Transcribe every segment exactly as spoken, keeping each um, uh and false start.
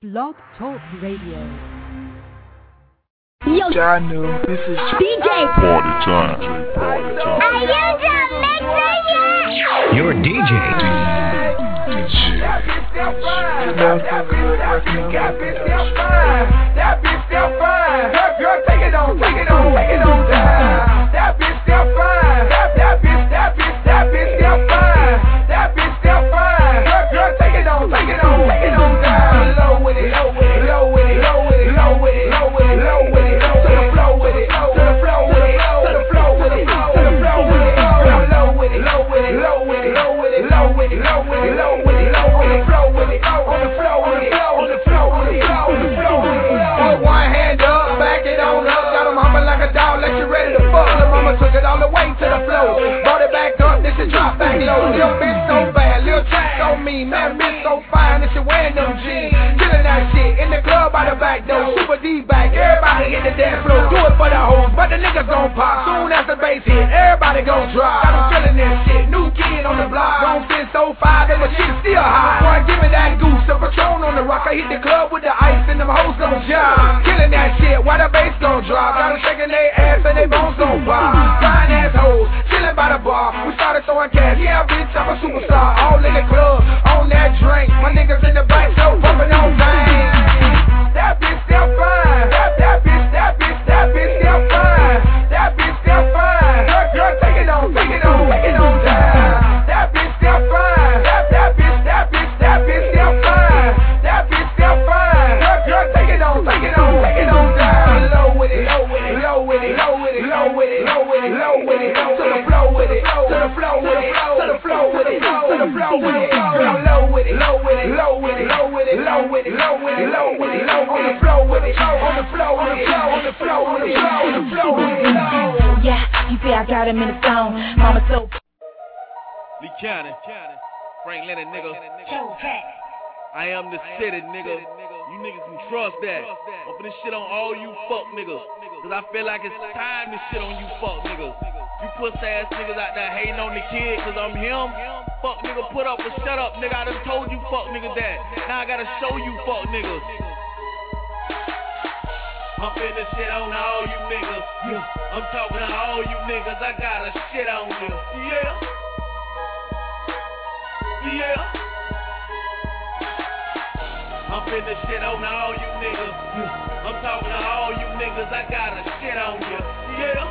Blog Talk Radio. Yo, Janu, this is D J. Party time. Party time. Are you the mixer yet? Your D J. That bitch still fine. That bitch still fine. Her girl, take it on, take it on, take it on down. That bitch still fine. That that bitch, that bitch, that bitch still fine. That bitch still fine. Her girl, take it on, take it on, take it on down. Low with it, low with it, low with it, low with it, low with it, low with it, low with it, to the flow with it, to the flow with it, to the flow with it, to the flow with it, low with it, low with it, low with it, low with it, low with it, low with it, low with it, low with it, flow with it, on the flow with it, on the flow with it, on the flow with it. Put one hand up, back it on up, got 'em humming like a dog, like you ready to fuck. The mama took it all the way to the floor, brought it back up, this is drop back low. Little bitch so bad, little track so mean, man, bitch so fine, this shit wearing them jeans, killing that shit in the club by the back door, super D back, everybody hit the dance floor, do it for the hoes, but the niggas gon' pop. Soon as the bass hit, everybody gon' drop. Got 'em feeling this shit, new kid on the block, don't fit so five, and the shit is still high. Boy, give me that goose, the Patron on the rock, I hit the club with the ice and them hoes gon' job. Killing that shit, while the bass gon' drop, got 'em shaking their ass and they bones gon' pop. Fine ass hoes, chillin' by the bar, we started throwing cash, yeah bitch, I'm a superstar, all in the club, on that drink, my niggas in the back, so bumpin' on bang. That bitch still fine, that, that bitch, that bitch, that bitch still fine, that bitch still fine, girl, girl, take it on, take it on, take it on down. That bitch still fine, that, that bitch, that bitch, that bitch still fine, that bitch still fine, girl, girl, take it on, take it on, take it on down. Low with it, low with it, low with it, low with it, low with it, low with it, low with it, to the flow with it, to the flow with it, to the flow with it, to the flow with it, girl, low with it, low with it, low with it, low with it, low with it, low with it, low with it, low on the flow with it, on the flow with it, on the flow with it, on the flow with it, low. Yeah, you see I got him in the zone. Mama so Lee County, Frank Leonard, nigga. I am the city, nigga. You niggas can trust that. I'm finna shit on all you fuck niggas, cause I feel like it's time to shit on you fuck niggas. You puss ass niggas out there hating on the kid cause I'm him. Fuck nigga, put up or shut up, nigga. I done told you fuck niggas that. Now I gotta show you fuck niggas. I'm finna shit on all you niggas. Yeah. I'm talking to all you niggas. I gotta shit on you. Yeah. Yeah. I'm finna shit on all you niggas. Yeah. I'm talking to all you niggas. I gotta shit on you. Yeah.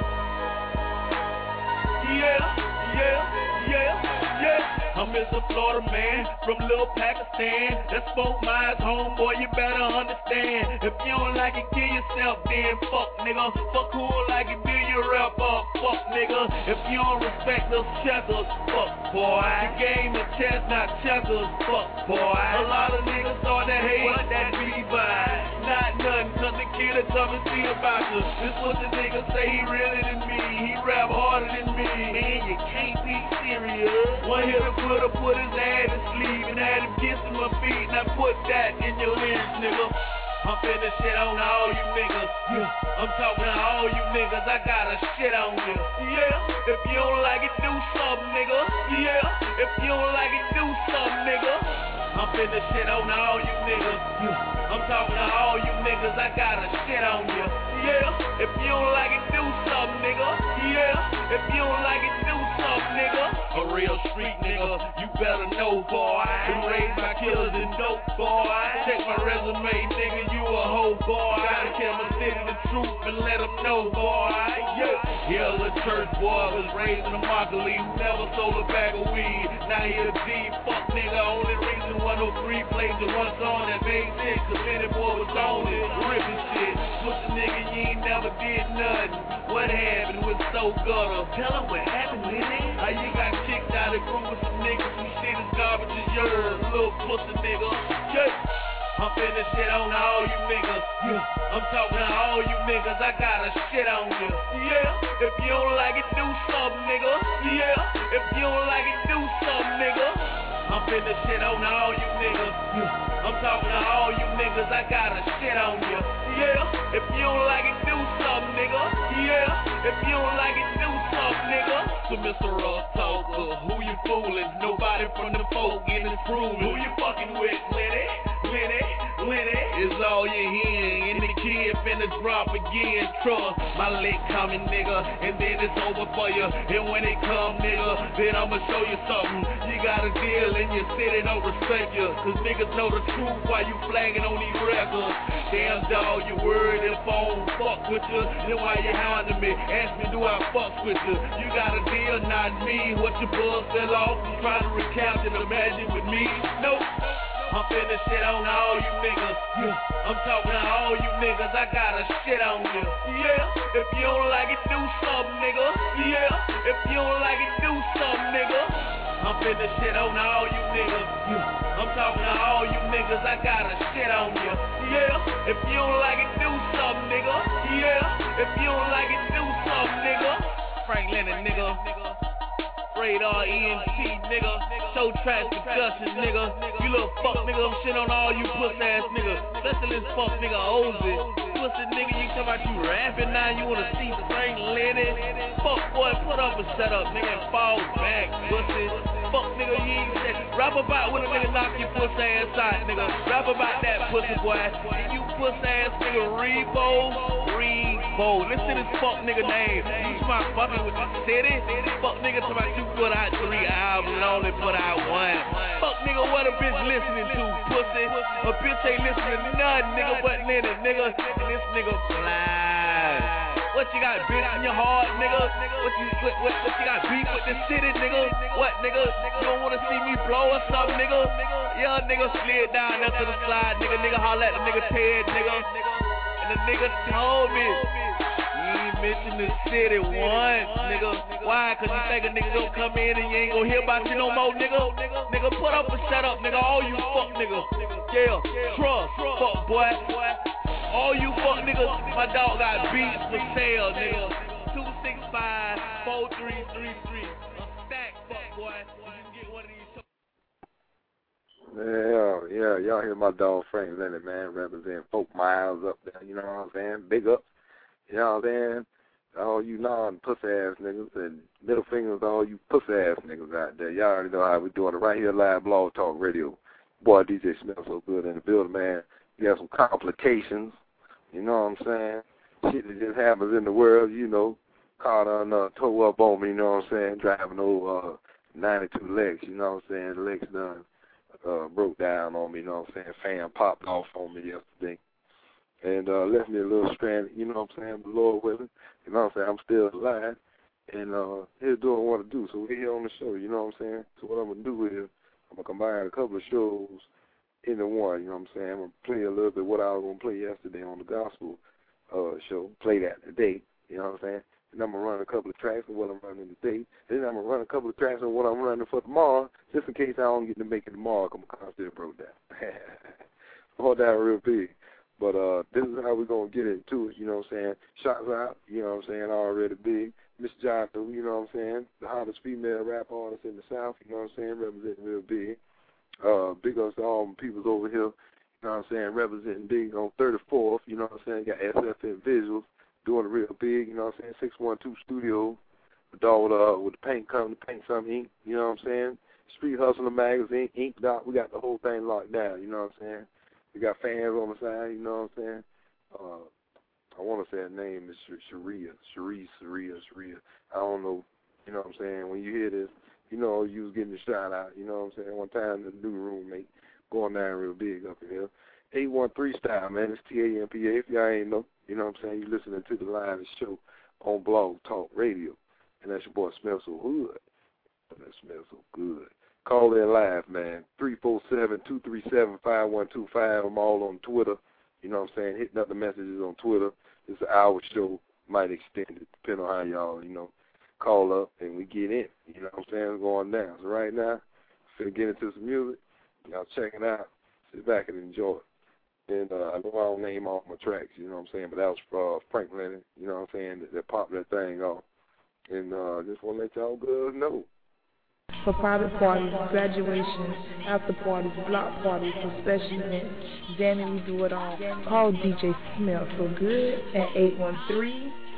Yeah. Yeah. Yeah. Yeah. I'm Mister Florida man from Little Pakistan. That's Spoke Myers, homeboy, you better understand. If you don't like it, kill yourself, then fuck nigga. Fuck who like it, build your rep up, fuck nigga. If you don't respect those checkers, fuck boy. The game is chess, not checkers, fuck boy. A lot of niggas start to hate what that be by. Not nothing, cause the kid will come and see about you. This what the nigga say, he realer than me. He rap harder than me. Man, you can't be serious. One hit a put up, put his ass to sleep and had him kissing my feet. Now put that in your lyrics, nigga. I'm finna shit on all you niggas. Yeah. I'm talking to all you niggas. I gotta shit on you. Yeah. If you don't like it, do something, nigga. Yeah. If you don't like it, do something, nigga. I'm finna shit on all you niggas. Yeah. I'm talking to all you niggas. I gotta shit on you. Yeah. If you don't like it, do something, nigga. Yeah. If you don't like it, do something, nigga. A real street nigga, you better know, boy. Been raised by killers and dope, boy. Check my resume, nigga, you a hoe, boy. Gotta tell my city the truth and let them know, boy. Yeah. Yeah, the church boy was raised in a Immokalee who never sold a bag of weed. Now he a G, fuck nigga. Only reason one oh three plays the one song that made shit, cause any boy was on it, ripping shit. Switch the nigga, you ain't never did nothing. What happened with So Gutter? Tell him what happened with it. How you got kicked out of group with some niggas who shit is garbage as yours, little pussy nigga. Yeah. I'm finna shit on all you niggas. Yeah. I'm talking to all you niggas. I gotta shit on you. Yeah. If you don't like it, do something, nigga. Yeah. If you don't like it, do something, nigga. I'm finna shit on all you niggas. Yeah. I'm talking to all you niggas. I gotta shit on you. Yeah. If you don't like it, do something, nigga. Yeah. If you don't like it, do something, nigga. So Mister Ross Talker, who you fooling? Nobody from the folk in this room. Who you fucking with, Lenny? Lenny? is all you hear. And the kid finna drop again. Trust my lick coming, nigga, and then it's over for you. And when it come, nigga, then I'ma show you something. You got a deal in your city, don't respect you. Cause niggas know the truth while you flagging on these records. Damn dog, you worried if I don't fuck with you. Then why you hounding me? Ask me, do I fuck with you? You got a deal, not me. What your buzz fell off? You try to recount it, imagine with me? Nope. I'm finna shit on all you niggas. Yeah. I'm talking to all you niggas. I gotta shit on you. Yeah. If you don't like it, do something, nigga. Yeah. If you don't like it, do something, nigga. I'm finna shit on all you niggas. Yeah. I'm talking to all you niggas. I gotta shit on you. Yeah. If you don't like it, do something, nigga. Yeah. If you don't like it, do something, nigga. Frank Lennon, nigga. Radar E N T, nigga. Show tracks, discussion, nigga. You little fuck nigga, I'm shit on all you puss ass nigga. Especially this fuck nigga Ozzy. Pussy nigga, you talking about you rapping now, you wanna see Frank Lennon? Fuck boy, put up a setup, nigga, and fall back, pussy. Fuck nigga, you ain't shit. Rap about when a nigga knock your pussy ass out, nigga. Rap about that pussy boy. And you pussy ass nigga Rebo, Rebo. Listen to this fuck nigga name. You talking about fucking with the city? Fuck nigga talking about you put out three albums and only put out one. Fuck nigga, what a bitch listening to, pussy? A bitch ain't listening to nothing, nigga, but Lennon, nigga. And this nigga fly. What you got, bitch, in your heart, nigga? What you what, what, what you got beef with the city, nigga? What, nigga? You don't wanna see me blow or something, nigga? Yeah, nigga slid down there to the slide, nigga. Nigga holler at the nigga Ted, nigga. And the nigga told me, you ain't mention the city once, nigga. Why? Cause you think a nigga gon' come in and you ain't gon' hear about you no more, nigga. Nigga, put up and shut up, nigga. All you fuck niggas. Yeah, trust, fuck boy. All you fuck niggas, my dog got beats for sale, nigga. two six five, four three three three. A stack, fuck boy. You can get one of these. Yeah, yeah, y'all hear my dog Frank Lennon, man, representing Folk Miles up there, you know what I'm saying? Big ups, you know what I'm saying? All you non-pussy ass niggas, and middle fingers to all you pussy ass niggas out there. Y'all already know how we doing it right here live, Blog Talk Radio. Boy, D J Smell so good in the building, man. We got some complications, you know what I'm saying? Shit that just happens in the world, you know. Car done uh, tore up on me, you know what I'm saying? Driving over uh, ninety-two Lex, you know what I'm saying? The Lex done uh, broke down on me, you know what I'm saying? Fan popped off on me yesterday. And uh, left me a little stranded, you know what I'm saying? The Lord willing, you know what I'm saying? I'm still alive, and uh, here's doing what I do. So we're here on the show, you know what I'm saying? So what I'm going to do is I'm going to combine a couple of shows into one, you know what I'm saying? I'm going to play a little bit what I was going to play yesterday on the gospel uh, show, play that today, you know what I'm saying? And I'm going to run a couple of tracks of what I'm running today. Then I'm going to run a couple of tracks of what I'm running for tomorrow, just in case I don't get to make it tomorrow because my car still broke down. Broke down real big. But uh, this is how we're going to get into it, you know what I'm saying? Shots out, you know what I'm saying, already big. Miss Jonathan, you know what I'm saying? The hottest female rap artist in the South, you know what I'm saying, representing real big. Uh, big ups to all the people over here, you know what I'm saying, representing big on thirty-fourth, you know what I'm saying? Got S F N Visuals, doing it real big, you know what I'm saying? six one two Studios, the dog uh, with the paint company, Paint Some Ink, you know what I'm saying? Street Hustler Magazine, Ink Dot, we got the whole thing locked down, you know what I'm saying? We got fans on the side, you know what I'm saying? Uh, I want to say her name is Sharia, Sharia, Sharia, Sharia. I don't know, you know what I'm saying? When you hear this, you know you was getting the shout out, you know what I'm saying? One time the new roommate going down real big up in here. eight one three style, man. It's T A M P A. If y'all ain't know, you know what I'm saying? You listening to the live show on Blog Talk Radio. And that's your boy Smell So Hood. That smells so good. Call in live, man. three four seven, two three seven, five one two five. I'm all on Twitter. You know what I'm saying? Hitting up the messages on Twitter. It's an hour show. Might extend it, depending on how y'all, you know, call up and we get in. You know what I'm saying? It's going down. So right now, I'm finna get into some music. Y'all check it out. Sit back and enjoy it. And uh, I know I don't name all my tracks, you know what I'm saying? But that was for uh, Frank Lennon, you know what I'm saying? That, that popped that thing off. And uh, just want to let y'all girls know. For private parties, graduations, after parties, block parties, for special events, Danny, we do it all. Call D J Smell So Good at eight one three,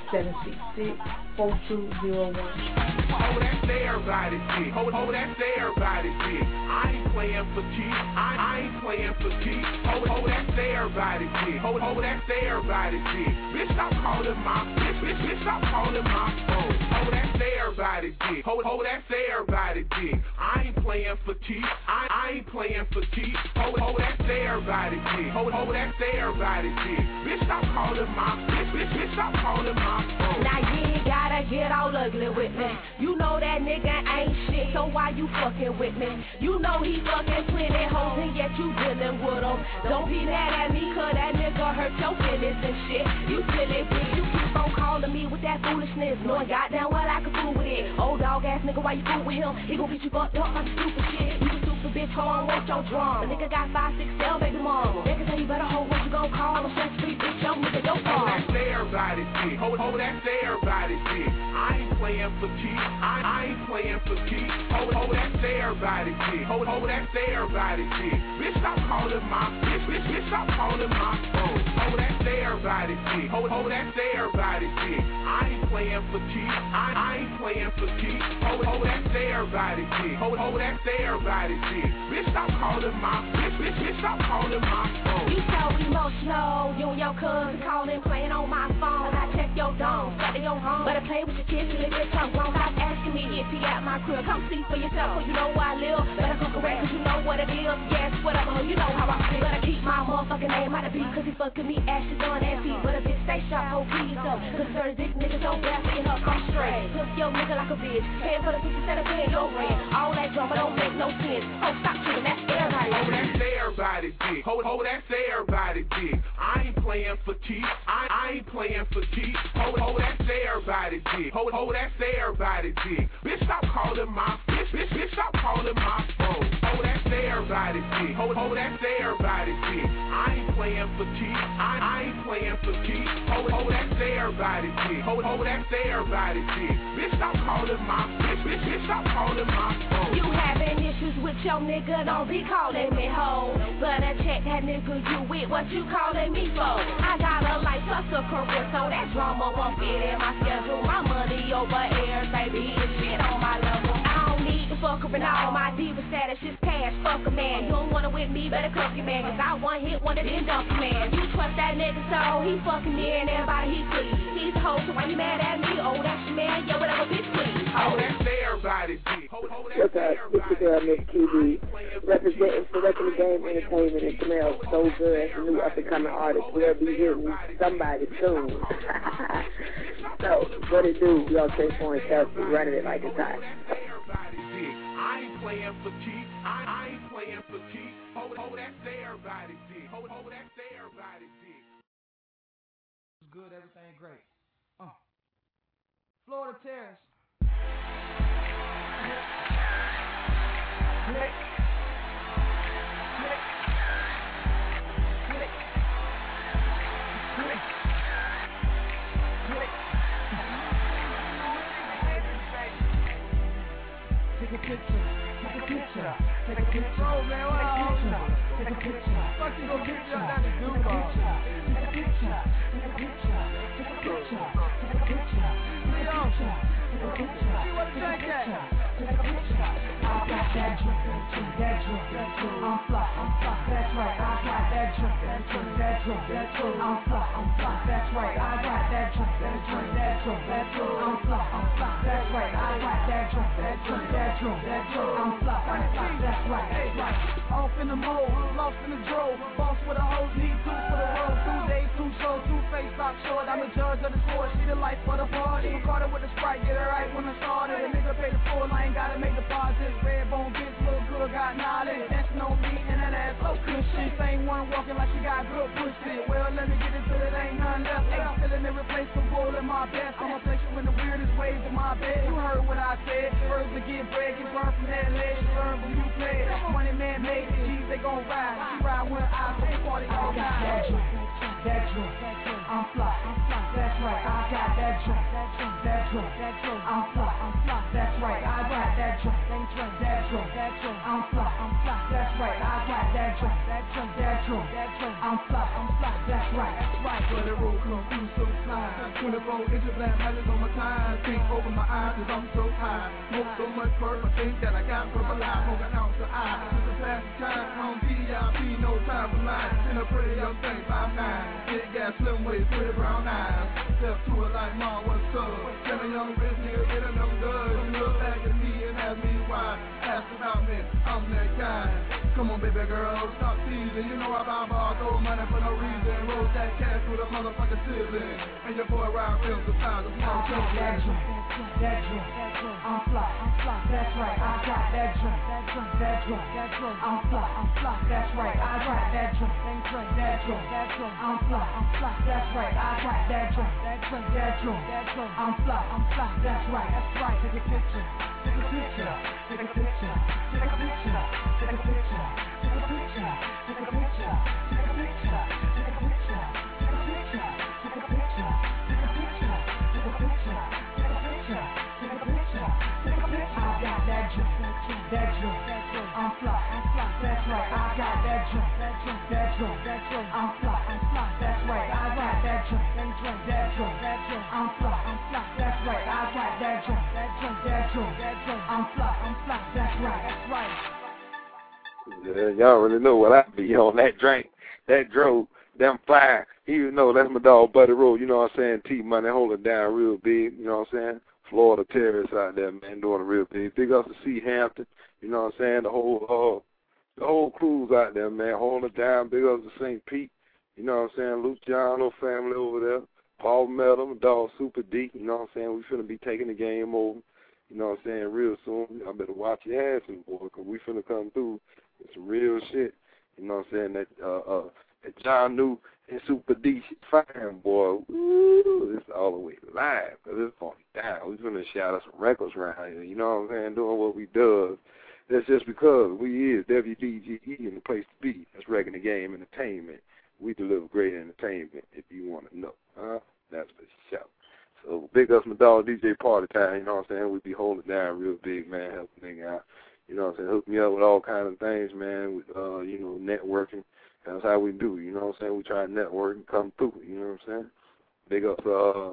seven six six, four two zero one. Oh, that's everybody shit. Oh, oh, that's everybody shit. I ain't playing for cheap. I, I ain't playing for cheap. Oh, oh, that's everybody shit. Oh, oh, that's everybody shit. Bitch, stop calling my bitch, bitch, bitch, stop calling my phone. Oh, that's everybody shit. Oh, oh, that's everybody shit. I ain't playing for cheap. I, I ain't playing for cheap. Oh, oh, that's everybody shit. Oh, oh, that's everybody shit. Bitch, stop calling my bitch, bitch, bitch, stop calling my phone. Now you ain't gotta get all ugly with me. You know that nigga ain't shit, so why you fucking with me? You know he fucking plenty hoes and yet you dealing with him. Don't be mad at me, cause that nigga hurt your feelings and shit. You silly bitch, you keep on calling me with that foolishness, knowing goddamn well I can fool with it. Old dog ass nigga, why you fool with him? He gon' get you fucked up like stupid shit. You a stupid bitch, hold on, want your drum. The nigga got five, six, seven baby mama. Nigga say you better hold what you gon' call him. Stress free bitch, yo nigga, yo Oh, that's everybody shit. Oh, oh, that's everybody shit. I ain't playing for cheap. I, I ain't playing for cheap. Oh, oh, that's everybody shit. Oh, oh, that's everybody shit. Bitch, stop calling my bitch, bitch, bitch, stop calling my phone. Oh, that's everybody shit. Oh, oh, that's everybody shit. I ain't playing for cheap. I, I ain't playing for cheap. Oh, oh, that's everybody shit. Oh, oh, that's everybody shit. Bitch, stop calling my bitch, bitch, bitch, stop calling my phone. You so emotional, you and your cousin calling, playing on my phone. I check your dome, got to your home. Better play with your kids till it gets tongue wrong. Stop asking me if he at my crib. Come see for yourself, cause you know where I live. Better come correct, cause you know what it is. Yes, whatever, you know how I feel. Better keep my motherfucking name out of beat, cause he fucking me, ashes on that feet. But a bitch stay sharp, hold please up. Cause certain dick niggas don't dare fucking up, I'm straight. Hook your nigga like a bitch, paying for the pussy instead of paying your rent. All that drama don't make no sense. Oh, stop shooting, that's everybody. Oh, that's everybody dick. Oh, oh, that's everybody dick. I ain't playing for cheap. I, I ain't playing for cheap. Oh, oh, that's everybody dick. Oh, oh, that's everybody dick. Bitch, stop calling my bitch, bitch, bitch, stop calling my phone. Oh, that's everybody dick. Oh, oh, that's everybody dick. I ain't playing for cheap. I, I ain't playing for cheap. Oh, oh, that's everybody dick. Oh, oh, that's everybody dick. Bitch, stop calling my bitch, bitch, bitch, stop calling my phone. You having issues with your nigga, don't be calling me hoe. Better check that nigga you with, what you calling me for? I got a life plus a career, so that drama won't fit in my schedule. My money over air, baby, it's shit on my level. I don't need to fuck up and all my diva status is cash, fuck a man. You don't wanna with me, better cuff your man, cause I one hit one of them dump man. You trust that nigga, so he fucking me and everybody he please. He's a hoe, so why you mad at me? Oh, that's your man, yeah, whatever, bitch, please. Oh, that's everybody dick. What's up? It's your girl, Miss Q B, representing Select the Game Entertainment, and smells so good as a new up-and-coming artist. We'll be hitting somebody soon. So, what it do? We all take for himself, running it like it's hot. I ain't playing for cheap. I, I ain't playing for cheap. Oh, oh, that's everybody dick. Oh, oh, that's everybody dick. It's good, everything great. Uh. Florida Terrace. Click. Click. Click. Click. Click. Take a picture. Take a picture. Take a picture. Bro, man, what up? Take a picture. Fuck you gonna get you out that to do, bro. Take a picture. Take a picture. Take a picture. Take a picture. Leo. Take a picture. See what the drink at? Take a picture. I got that drink. That drink. I'm fly. I'm fly. That's right. I got that drink. That drink. That drink. That drink. I'm fly. I'm fly. That's right. I got that drink. That drink. That drink. That drink. I'm fly. I'm fly. That's right. I got that drink. That drink. That drink. That drink. I'm fly. I'm fly. That's right. Hey, right. Off in the mode, lost in the drove. Boss with a hose, need two for the road. Two days, two shows, two face lock short. I'm the judge of the sport. See the life for the party. Carter with the Sprite, get it right when I started. A nigga pay the full, I ain't gotta make deposits. Red bone bitch, look good, got knowledge. That's no me and that ass so cushion. Same one walking like she got good pussy. Well, let me get into it, ain't none left. I'm feeling irreplaceable in my best. I'ma place you in the weirdest ways in my bed. You heard what I said. Birds to get bread, get burned from that ledge. Learn from you play. Money man made it, G's they gon' ride. She ride when I go party all night. I got that drink, that drink, I'm fly, that's right, I got that drink, that drink, I'm fly, that's right, I got that drink, that drink, I'm fly, that's right, I got that drink, that drink, I'm fly, that's right, that's right. But the road come through so fly, twenty-four inches black magic on my time, can't open my eyes cause I'm so high, smoke so much perp, I think that I got purple eye, smoke an ounce of eye, just a pass of time, home V I P, no time for mine, in a pretty young thing, five nine, big gas, slim waist, pretty brown eyes, step to it like mom, what's up, tell a young rich nigga, get a them good, look back at me and ask me why, ask about me, I'm that guy, come on baby girl, stop teasing, you know I buy bars, throw money for no reason, roll that cash with a motherfucking sibling, and your boy ride films the size of small children. That drink, that drink, I'm fly, that's right, I got that drink, that drink, I'm fly, that's right, I got that drink, that drink, I'm fly, that's right, I got that drink, that drink, I'm fly, that's right, that's right, take a picture, take a picture, take a picture, take a picture, take a picture, take a picture, take a picture, take a picture, take a picture, take a picture, take a picture, take a picture, take a picture, take a picture, take a picture, take a picture. I got that drink, that drink, I'm fly, that's right, I got that drink, that drink, I'm fly, that's right, I got that drink, that drink, I'm fly, that's right, I got that drink, that drink, I'm fly, that's right, that's right. Yeah, y'all really know what I be on that drink, that drove, them fire. You know that's my dog Buddy Roll, you know what I'm saying? T Money holding down real big, you know what I'm saying? Florida terrorists out there, man, doing it real big. Big up to C Hampton, you know what I'm saying? The whole uh the whole crew's out there, man, holding it down. Big up to Saint Pete, you know what I'm saying? Luciano family over there. Paul Meadow, my dog Super D, you know what I'm saying? We finna be taking the game over, you know what I'm saying, real soon. I better watch your ass, boy, because we finna come through with some real shit. You know what I'm saying? That uh uh that John New and Super D fine, boy. Woo, it's all the way live, because it's going down. We finna shout out some records around here, you know what I'm saying? Doing what we do. That's just because we is W D G E and the place to be. That's Wrecking the Game Entertainment. We deliver great entertainment, if you want to know. Huh? That's for sure. So big ups my dog D J Party Time, you know what I'm saying? We be holding down real big, man, helping nigga out. You know what I'm saying? Hook me up with all kinds of things, man, with, uh, you know, networking. That's how we do, you know what I'm saying? We try to network and come through, you know what I'm saying? Big up uh,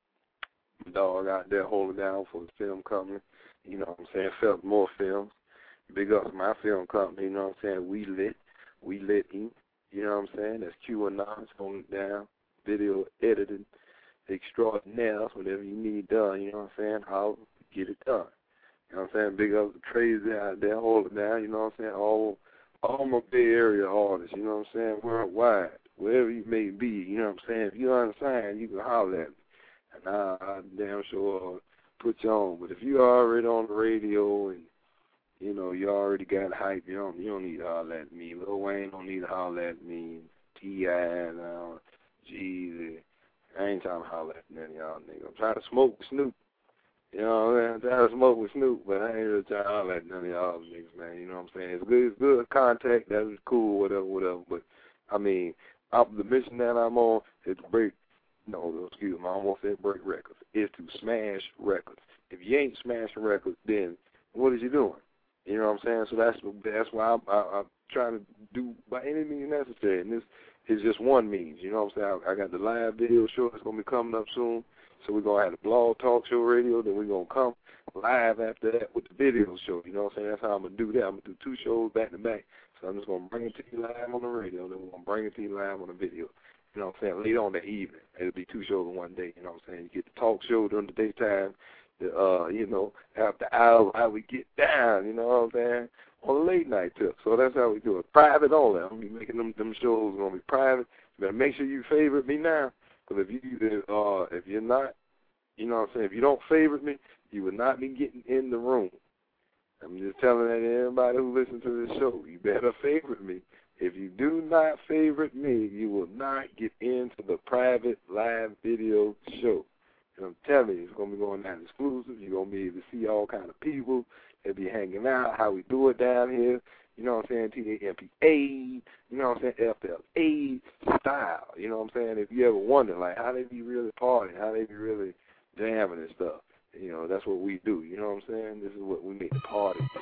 my dog out there holding down for the film company, you know what I'm saying? Felt More Films. Big up my film company, you know what I'm saying? We Lit, We Lit Incorporated. You know what I'm saying? That's Q and N's holding it down. Video editing extraordinaires, whatever you need done, you know what I'm saying? How get it done. You know what I'm saying? Big up the crazy out there, hold it down, you know what I'm saying? All all my Bay Area artists, you know what I'm saying? Worldwide, wherever you may be, you know what I'm saying? If you're unsigned, you can holler at me. And I, I damn sure put you on. But if you're already on the radio and you know, you already got hype. You don't, you don't need to holler at me. Lil Wayne don't need to holler at me. T I, uh, Jeezy. I ain't trying to holler at none of y'all niggas. I'm trying to smoke with Snoop. You know what I'm saying? I'm trying to smoke with Snoop, but I ain't really trying to holler at none of y'all niggas, man. You know what I'm saying? It's good, it's good contact. That's cool, whatever, whatever. But, I mean, I'm, the mission that I'm on is to break, no, excuse me, I almost said break records. Is to smash records. If you ain't smashing records, then what is you doing? You know what I'm saying? So that's that's why I'm, I, I'm trying to do by any means necessary. And this is just one means. You know what I'm saying? I, I got the live video show that's going to be coming up soon. So we're going to have the blog talk show radio. Then we're going to come live after that with the video show. You know what I'm saying? That's how I'm going to do that. I'm going to do two shows back to back. So I'm just going to bring it to you live on the radio. Then we're going to bring it to you live on the video. You know what I'm saying? Later on that evening. It'll be two shows in one day. You know what I'm saying? You get the talk show during the daytime. The, uh, you know, after hours, how we get down, you know what I'm saying, on a late night tip. So that's how we do it. Private only. I'm going to be making them, them shows going to be private. You better make sure you favorite me now, because if, you, uh, if you're not, you know what I'm saying, if you don't favorite me, you will not be getting in the room. I'm just telling that to everybody who listens to this show. You better favorite me. If you do not favorite me, you will not get into the private live video show. And I'm telling you, it's going to be going down exclusive. You're going to be able to see all kind of people. They'll be hanging out, how we do it down here. You know what I'm saying? T A M P A, you know what I'm saying? F L A style. You know what I'm saying? If you ever wonder, like, how they be really partying, how they be really jamming and stuff, you know, that's what we do. You know what I'm saying? This is what we make the party do.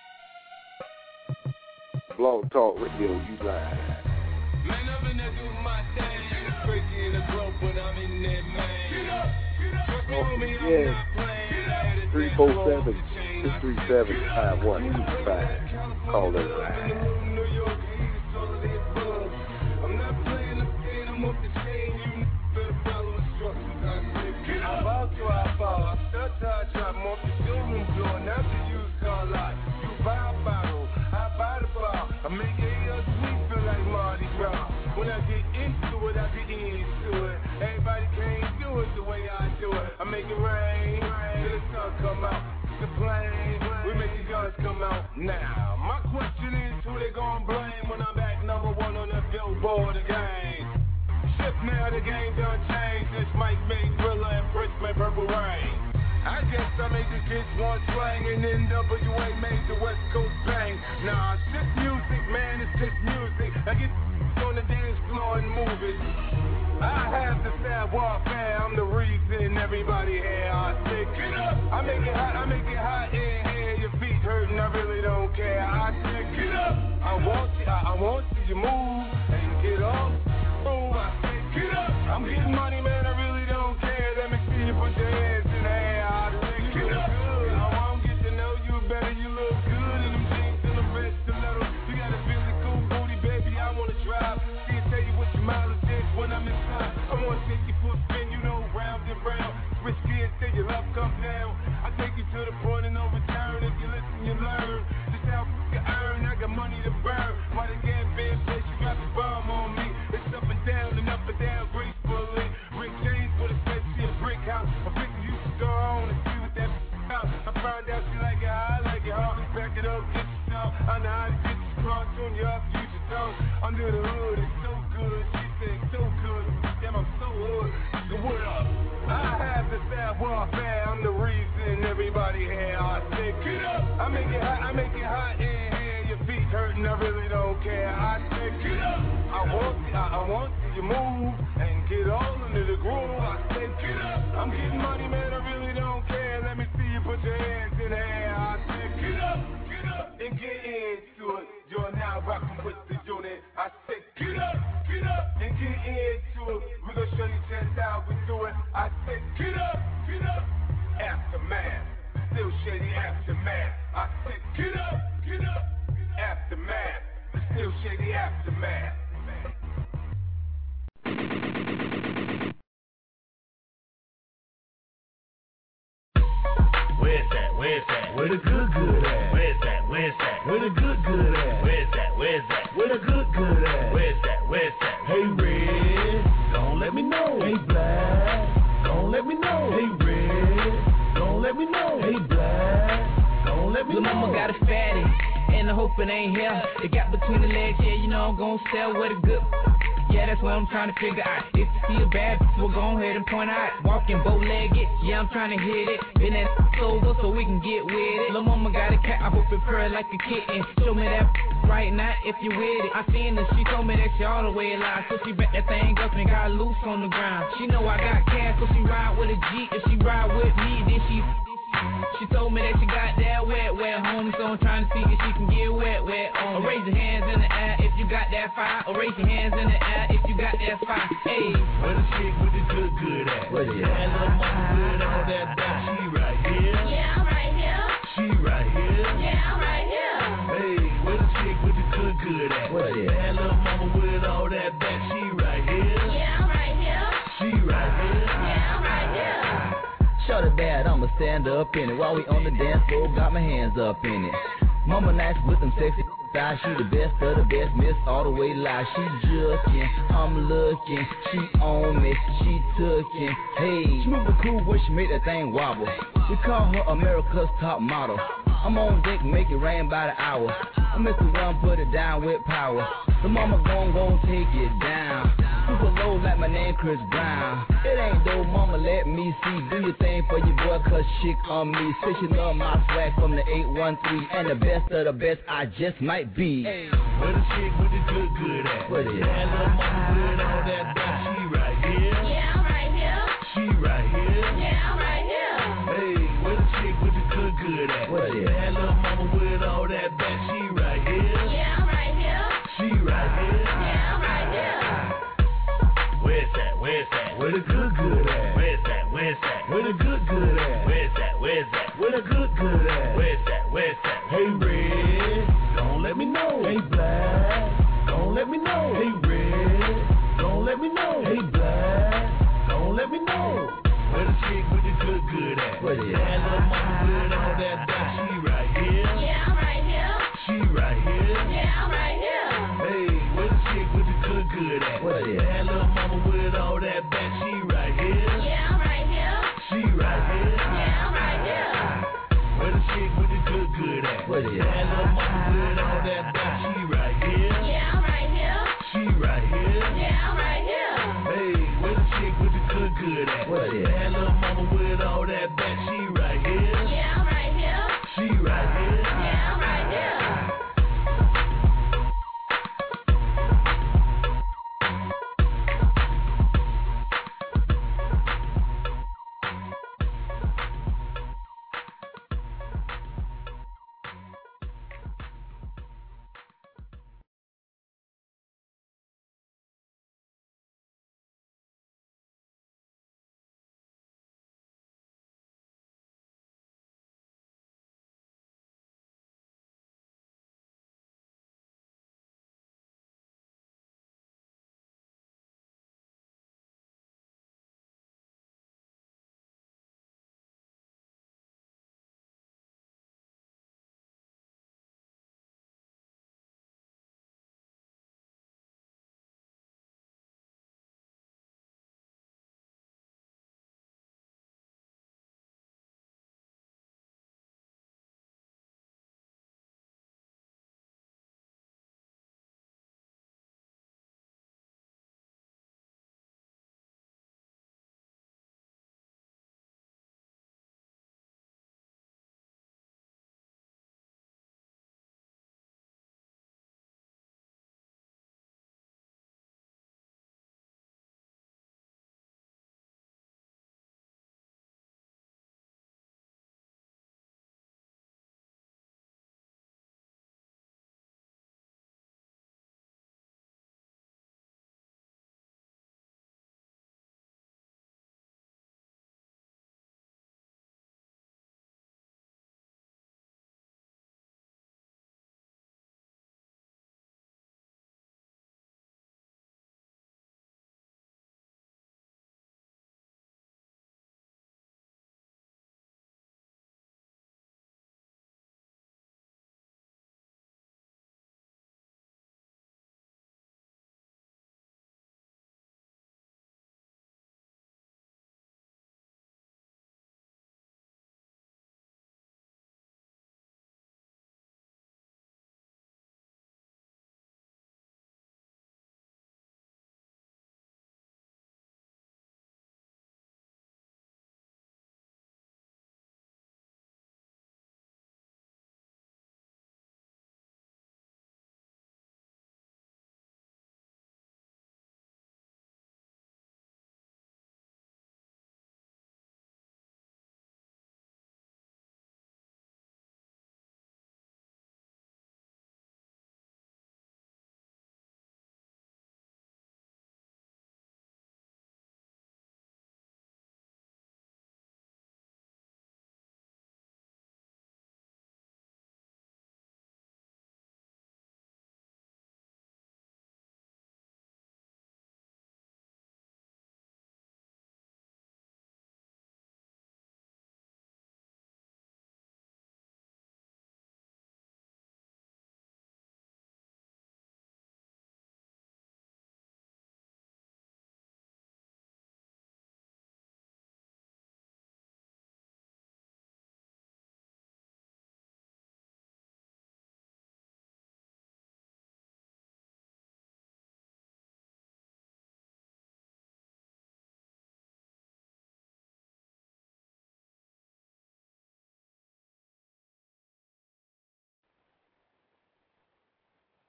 Blog Talk Radio, you live. Man, I'm in there doing my thing. It's crazy in the club when I'm in there, man. Get up, get up. Trust me, homie, I'm not playing. three four seven, six three seven, five one two five. Call it live. I'm not playing the game, I'm off the chain. You better follow instructions. I said, get up. I bow to I bow. I start to I drop. I'm off the showroom floor, not the used car lot. You buy a bottle, I buy the bar. I make it a sweet, feel like Mardi Gras. When I get into it, I get into it. Everybody can't do it the way I do it. I make it rain, till the sun come out. The plane, we make the guns come out now. My question is, who they gon' blame when I'm back number one on the Billboard again? Shift now, the game done changed. This Mike made Thriller and Prince made Purple Rain. I guess I made the kids one slang and N W A made the West Coast bang. Nah, it's just music, man, it's just music. I get on the dance floor and move it. I have the savoir-faire, I'm the reason everybody here. I say, get up, I make it hot, I make it hot in here. Your feet hurting, I really don't care. I say, get up, I want you, I, I want you to move and get off. Move, I say, get up, I'm getting money, man, I really don't care. Let me see you put your hands in the air. I say, get up, good. I want to get to know you better, you look good in them jeans and them red stilettos. You got a really cool booty, baby, I want to drive. See, tell you what your mileage is when I'm inside. I want to take you for a spin, you know, round and round. Switch gears till your love comes down. I take you to the point and no return. If you listen, you learn. Just how you earn, I got money to burn. Why they get bad place, you got the bomb on me. It's up and down and up and down gracefully. Rick James with a set shit brick house. I think you should go on and see what that out. I found out she like it high, I like it hard. Back it up, get your song. I know how to get your cross on you up, use your tongue. Under the hood, it's so good. She said so good. Damn, I'm so hood. So what up? I have the savoir-faire. I'm the reason everybody here. I say, get up. I make it hot. I make it hot in here. Your feet hurting. I really don't care. I say, get up. I want you. I, I want you to move and get all into the groove. I say, get up. I'm getting money, man. I really don't care. Let me see you put your hands in the air. I say, get up. Get up and get into it. You're now rocking with the unit. I say, get up. Get up and get into it. We gon' show you just how we do it. I said, get up, get up. Aftermath, still shady aftermath. I said, get up, get up. Aftermath, still shady aftermath. Where's that? Where's that? Where the good good at? Where's that? Where's that? Where the good good at? Where's that? Where's that? Where the good good at? Where's that? Where's that? Hey Red, don't let me know. Hey Black, don't let me know. Hey Red, don't let me know. Hey Black, don't let me know. Lil' mama got a fatty, and I hope it ain't here. It got between the legs, yeah, you know I'm gon' sell where the good. Yeah, that's what I'm trying to figure out. If you see a bad bitch, we'll go ahead and point out. Walking bow-legged, yeah, I'm trying to hit it. Been that over so we can get with it. Lil' mama got a cat, I hope it purr like a kitten. Show me that right now if you with it. I seen her, she told me that she all the way alive. So she back that thing up and got loose on the ground. She know I got cash, so she ride with a G. If she ride with me, then she... She told me that she got that wet, wet, homie, so I'm trying to see if she can get wet, wet, on. Or raise your hands in the air if you got that fire. Or raise your hands in the air if you got that fire. Hey, where the chick with the good, good at? Where the yeah. little mama good on that back? She right here. Yeah, I'm right here. She right here. Yeah, I'm right here. Hey, where the chick with the good, good at? Where the yeah. little mama with all that back? She right here. Yeah, I'm right here. She right here. Yeah, I'm right here. Shorty bad, I'ma stand up in it. While we on the dance floor, got my hands up in it. Mama nice with them sexy thighs. She the best of the best, miss all the way live. She jukin', I'm looking, she on me, she tookin'. Hey, she moving cool where she make that thing wobble. We call her America's top model. I'm on deck, make it rain by the hour. I miss the one, put it down with power. The mama gon' gon' take it down. Super low like my name name Chris Brown. It ain't no mama, let me see. Do your thing for your boy, cause chick on me. Say she love my swag from the eight one three. And the best of the best, I just might be. Hey, where the chick with the good, good at? What is that little mama with all that back? She right here. Yeah, I'm right here. She right here. Yeah, I'm right here. Hey, where the chick with the good, good at? What is that little mama with all that back? She right here. Yeah, I'm right here. She right here. Yeah, I'm right here. Where's that? Where's that? Where the good, good at? Where's that? Where's that? Where the good, good at? Where's that? Where's that? Where the good, good at? Where's that? Where's that? Hey, Red, don't let me know. Hey, Black, don't let me know. Hey, Red, don't let me know. Hey, Black, don't let me know. Where the chick with the good, good at? What is that little mama with all that back? She right here. Yeah, I'm right here. She right here. Yeah, I'm right here. Hey, where the chick with the good, good at? What is that little mama with all that back? She right here. Yeah, I'm right here. She right here. Yeah, I'm right here. Where the chick with the good, good at? What is that little mama with all that back? She right here. Yeah, I'm right here. She right here. Yeah, I'm right here. Hey, where the chick with the good, good at? What is that little mama with all that back? She right here. Yeah, I'm right here. She right here. Yeah, I'm right here.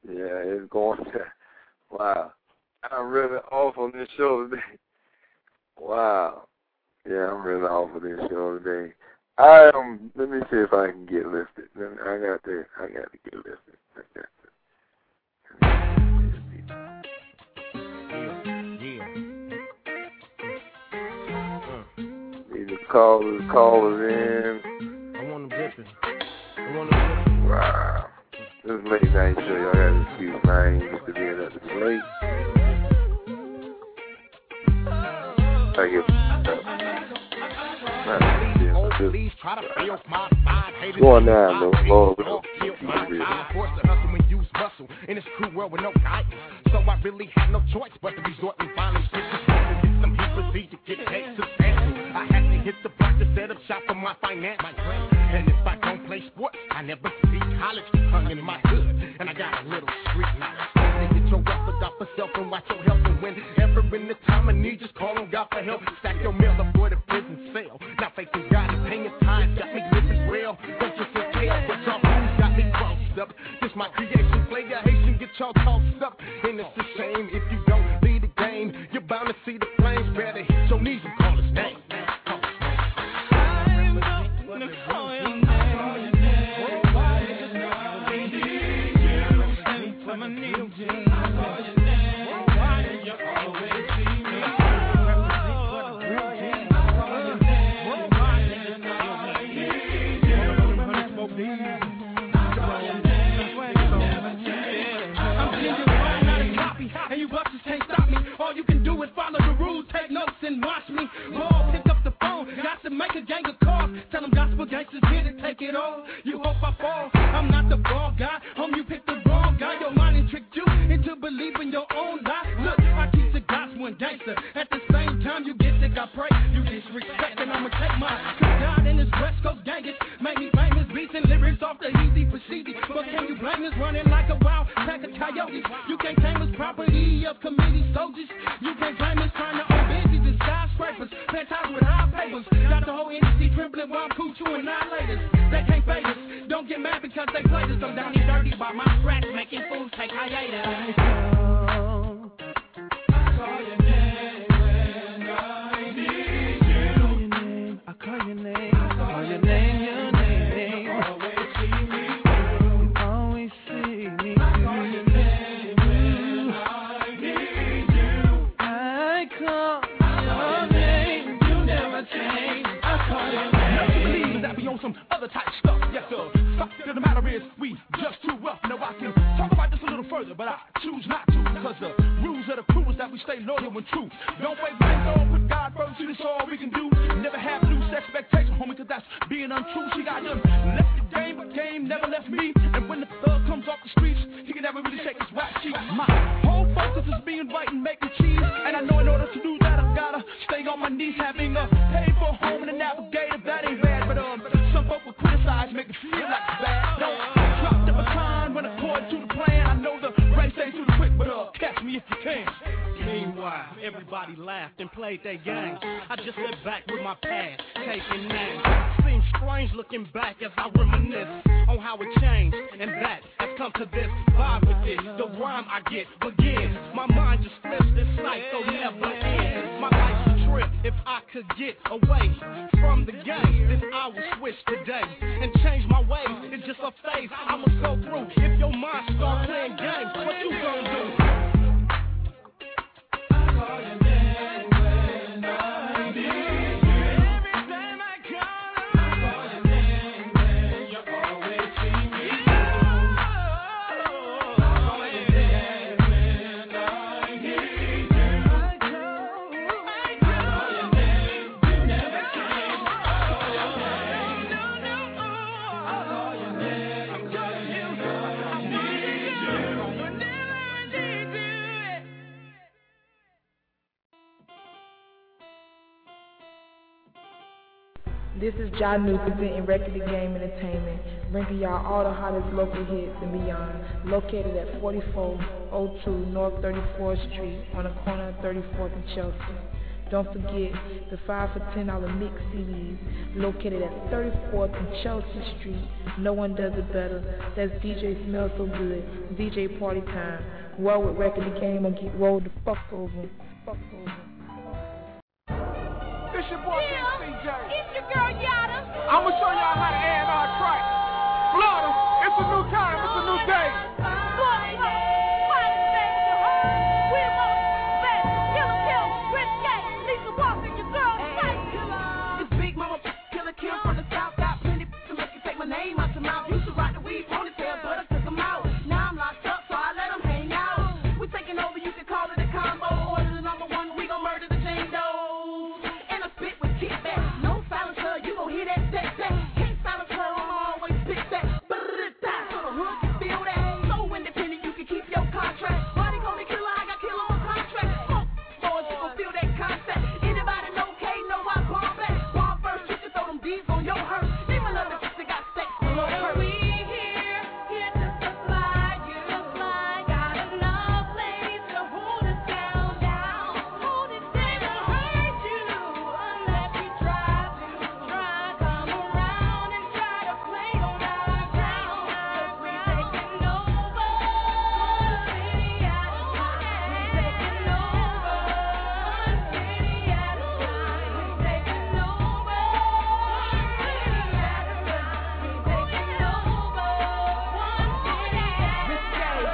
Yeah, it's going there. Wow. I'm really off on this show today. Wow. Yeah, I'm really off on this show today. I um let me see if I can get listed. I got to I got to get listed. I got to. Need the callers, callers in. I want them dipping. I want them dipping. Wow. This is late night show. Y'all got to excuse me. I ain't used to being up this late. I get going down, though. Lord, in this cruel world with no guidance, so I really had no choice but to resort to violence. Get some heat, proceed to get paid substantial. I had to hit the block to set up shop for my finance. And if I don't play sports, I never see college. Hung in my hood, and I got a little street knowledge. Get your records off yourself and watch your health, and whenever in the time of need, just call on God for help. Stack your mail up for the prison cell. Not faking God and paying time got me living well. Don't just tell what y'all fools got me crossed up. This my creation, play your Haitian, get y'all tossed up. And it's a shame if you don't lead the game. You're bound to see the flames. Better hit your knees and call his name. Follow the rules, take notes, and watch me roll. Pick up the phone, got to make a gang of calls. Tell them gospel gangsters here to take it all. You hope I fall, I'm not the ball guy. Home, you picked the wrong guy. Your mind tricked you into believing your own lie. Look, I teach the gospel and gangster. At the same time, you get sick, I pray. You disrespect, and I'ma take mine. Cause God and his West Coast gangsters make me famous. Beats and lyrics off the easy proceeding. But can you blame us running like a wild pack of coyotes? You can't tame us property of committee soldiers. You can't blame us trying to own business and skyscrapers. Penthouse with high papers. Got the whole industry trembling while I'm cool chewing annihilators. They can't fade us. Don't get mad because they played us. I'm down and dirty by my scratch, making fools take hiatus. I call your name when I need you. I call your name. I call your name. Your name. You always see me through. You always see me through. I call your name when I need you. I call your name. You never change. I call your name. No, believe that be on some other type stuff. Yes, sir. Fact of the matter is, we just too rough. No, I can talk about this a little further, but I choose not to. Because the rules of the crew is that we stay loyal and true. Don't wait, man, don't put God first. See, this all we can do. Never have loose expectations, homie, because that's being untrue. She got them left the game, but game never left me. And when the thug comes off the streets, he can never really shake his white cheek. My whole focus is being right and making cheese. And I know in order to do that, I've got to stay on my knees, having a paid for home and a navigator. That ain't bad, but um, some folk will criticize, make it feel like it's bad. Don't drop the baton when according to the plan. I know the race ain't too quick, but uh, catch me if you can. Meanwhile, everybody laughed and played their games. I just sat back with my past, taking names. Seems strange looking back as I reminisce on how it changed, and that has come to this. Vibe with it, the rhyme I get begins. My mind just flips, this cycle never ends. My life's a trip, if I could get away from the game, then I would switch today and change my ways. It's just a phase I must go through. If your mind starts playing games, what you gonna do? I call your name when I need you. Every time I call, I call your name when you always see me. I call your name when I need you. I call, I call your name, you never change. I call your name, no, no, I call your name, I call your name, I need you. Whenever I need you. This is John New presenting Record Game Entertainment, bringing y'all all the hottest local hits and beyond. Located at forty-four oh two North thirty-fourth Street on the corner of thirty-fourth and Chelsea. Don't forget the five for ten dollar mix C Ds located at thirty-fourth and Chelsea Street. No one does it better. That's D J Smells So Good, D J Party Time. Roll with Record the Game and get rolled the fuck over. Fuck over. This your boy Yeah, King C J. it's your girl Yada. I'ma show y'all how to add our track. Florida, it's a new time, it's a new day. Name out your mouth. Used to rock the weed ponytail, but I took them out. Now I'm locked up, so I let them hang out. We taking over, you can call it a combo. Order the number one, we gon' murder the Jane Doe. And I spit with kickback. No silence, her, you gon' hear that, that, that. Can't silence her, I'ma always spit that. Brrrr-da, so the hood can feel that. So independent, you can keep your contract. Body call me killer, I got killer on contract. Fuck, boys, you gon' feel that concept. Anybody know K, know I bomb back. Bomb first, you can throw them D's on your hurt. Name another bitch that got sex below her. We here, here to supply you. Supply, got enough ladies to hold us down, down. Hold it down, it'll hurt you unless you try to. Try, come around and try to play on our ground. 'Cause we taking over one city at a time. We taking over one city at a time. We taking over one city at a time. We taking over one city at a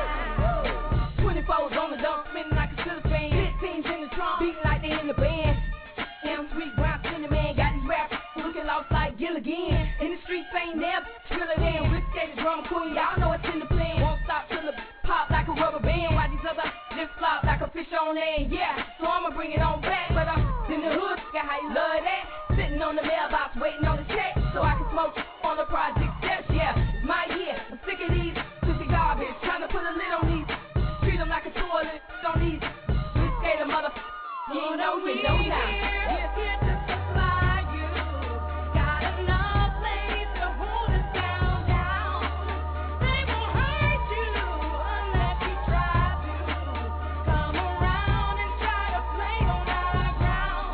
time. twenty-fours on the dump, spinning like a silver fan. fifteens in the trunk, beating like they in the band. M Sweet Brown Cinnamon got these rappers looking lost like Gilligan. In the streets ain't never trill it in. Risque the drum queen, y'all know it's in the plan. Won't stop till it pop like a rubber band. While these other just flop like a fish on land. Yeah, so I'ma bring it on back. But I'm in the hood, got how you love that. Sitting on the mailbox waiting on the check so I can smoke on the project steps. Yeah, it's my year. I'm sick of these stupid garbage. Trying to put a lid on these. Treat them like a toilet. Don't these risque the mother. You know you don't know. We're here to supply you. Got enough ladies to hold us down, down. They won't hurt you unless you try to. Come around and try to play on our ground.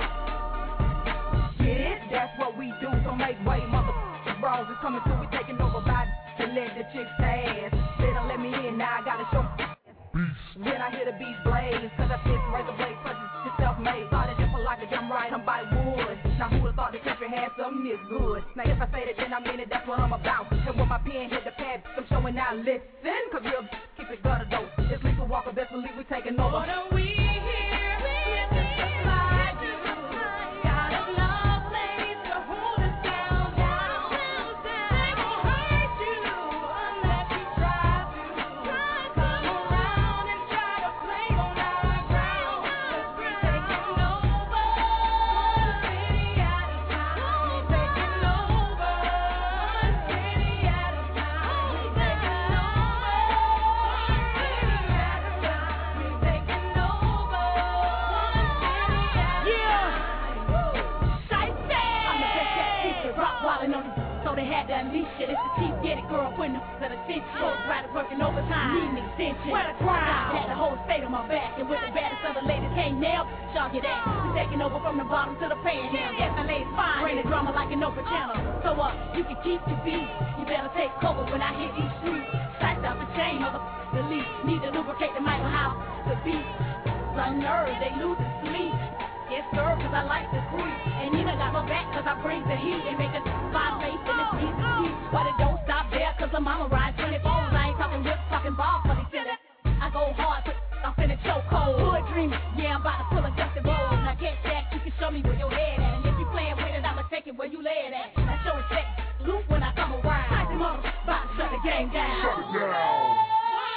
Get it? That's what we do. So make way, mother. Bros is coming through. We taking over by to let the chicks ass. They don't let me in. Now I gotta show. Then I hear the beat blaze, cause I fit right the blade, cause it's self-made. Started just for like a jump right, I'm by wood. Now who would've thought the country had something this good? Now if I say that, then I mean it, that's what I'm about. And when my pen hit the pad, I'm showing now, listen, cause we'll keep it gutter dope. It's Lisa Walker, best believe we taking over. What are we here? We're to supply you. Got enough ladies to hold us down, down. They won't hurt you unless you try to. Come around and try to play on our ground. 'Cause we're taking over one city at a time. We're taking over one city at a time. We're taking over one city at a time. We're taking over one city at a time. Yeah. I'm the best that secret, rock wildin' on the so they had to unleash it. It's the chief, get it, girl, putting up to the attention. Folks riders working overtime, need an extension. Where the crowd had the whole state on my back, and with the baddest of the ladies can't nail, y'all get that. We taking over from the bottom to the panhandle. Yes, my ladies fine, bring the drama like an open channel. So uh, you can keep your beat, you better take cover when I hit each street. Sights out the chain, mother the lead. Need to lubricate the Michael House, the beat. Some nerves, they lose the sleep. Yes, sir, cause I like to creep. And Nina got my back cause I bring the heat. And make a fine face and it's easy to see. But it don't stop there cause the mama rides twenty-fours. I ain't talking whips, talking balls for these feelings. I go hard, but I'm finna choke cold. Hood dreaming, yeah, I'm about to pull a dusty roll. Now catch that, you can show me where your head at. And if you playing with it, I'ma take it where you lay it at. Now show respect, loop when I come around. Type them up, about to shut the game down. Shut it down.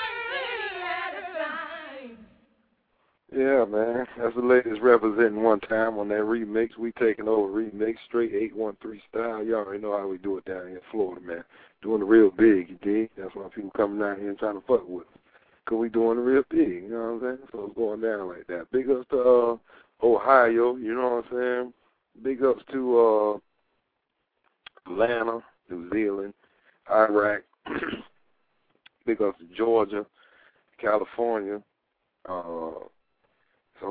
Yeah, man. That's the latest representing one time on that remix. We taking over remix straight eight one three style. Y'all already know how we do it down here in Florida, man. Doing it real big, you dig? That's why people coming down here and trying to fuck with us. Because we doing it real big, you know what I'm saying? So it's going down like that. Big ups to uh, Ohio, you know what I'm saying? Big ups to uh, Atlanta, New Zealand, Iraq. Big ups to Georgia, California. Uh, It's a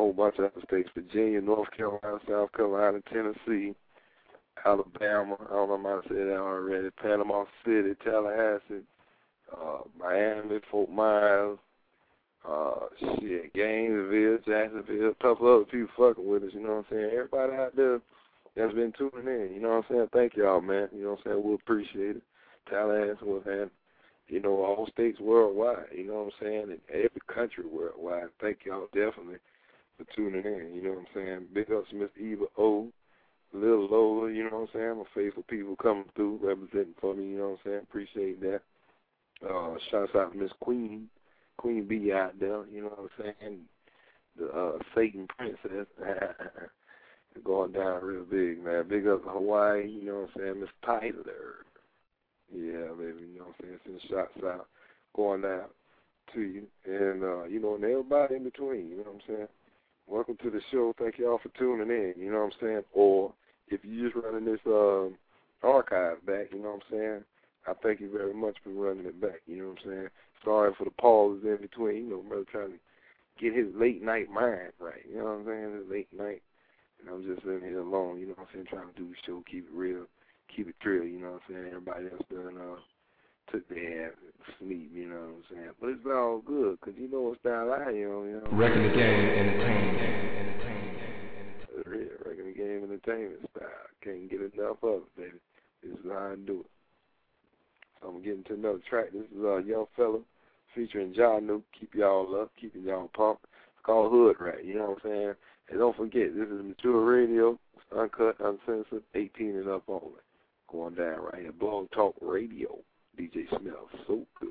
whole bunch of other states: Virginia, North Carolina, South Carolina, Tennessee, Alabama. I don't know if I said that already. Panama City, Tallahassee, uh, Miami, Fort Myers, uh, shit, Gainesville, Jacksonville. A couple other people fucking with us. You know what I'm saying? Everybody out there that's been tuning in. You know what I'm saying? Thank y'all, man. You know what I'm saying? We appreciate it. Tallahassee, was had, you know, all states worldwide. You know what I'm saying? And every country worldwide. Thank y'all definitely for tuning in. You know what I'm saying? Big ups to Miss Eva O, Lil Lola. You know what I'm saying? My faithful people coming through representing for me. You know what I'm saying? Appreciate that. Uh, shouts out to Miss Queen, Queen B out there. You know what I'm saying? The uh, Satan Princess. Going down real big, man. Big up to Hawaii. You know what I'm saying? Miss Tyler. Yeah, baby, you know what I'm saying? Send shots out, going out to you. And, uh, you know, and everybody in between, you know what I'm saying? Welcome to the show. Thank y'all for tuning in, you know what I'm saying? Or if you're just running this um, archive back, you know what I'm saying? I thank you very much for running it back, you know what I'm saying? Sorry for the pauses in between, you know, brother trying to get his late night mind right, you know what I'm saying? His late night. And I'm just sitting here alone, you know what I'm saying? Trying to do the show, keep it real. Keep it true, you know what I'm saying? Everybody else done uh, took their ass and sleep, you know what I'm saying? But it's all good, because you know what style I am, you know. Wrecking the Game Entertainment. Entertainment. Yeah, Wrecking the Game Entertainment style. Can't get enough of it, baby. This is how I do it. So I'm getting to another track. This is a uh, young fella featuring John Nuke. Keep y'all up, keeping y'all pumped. It's called Hood Rat, you know what I'm saying? And don't forget, this is Mature Radio. It's uncut, uncensored, eighteen and up only. Going down right here. Blog Talk Radio. D J smells so good.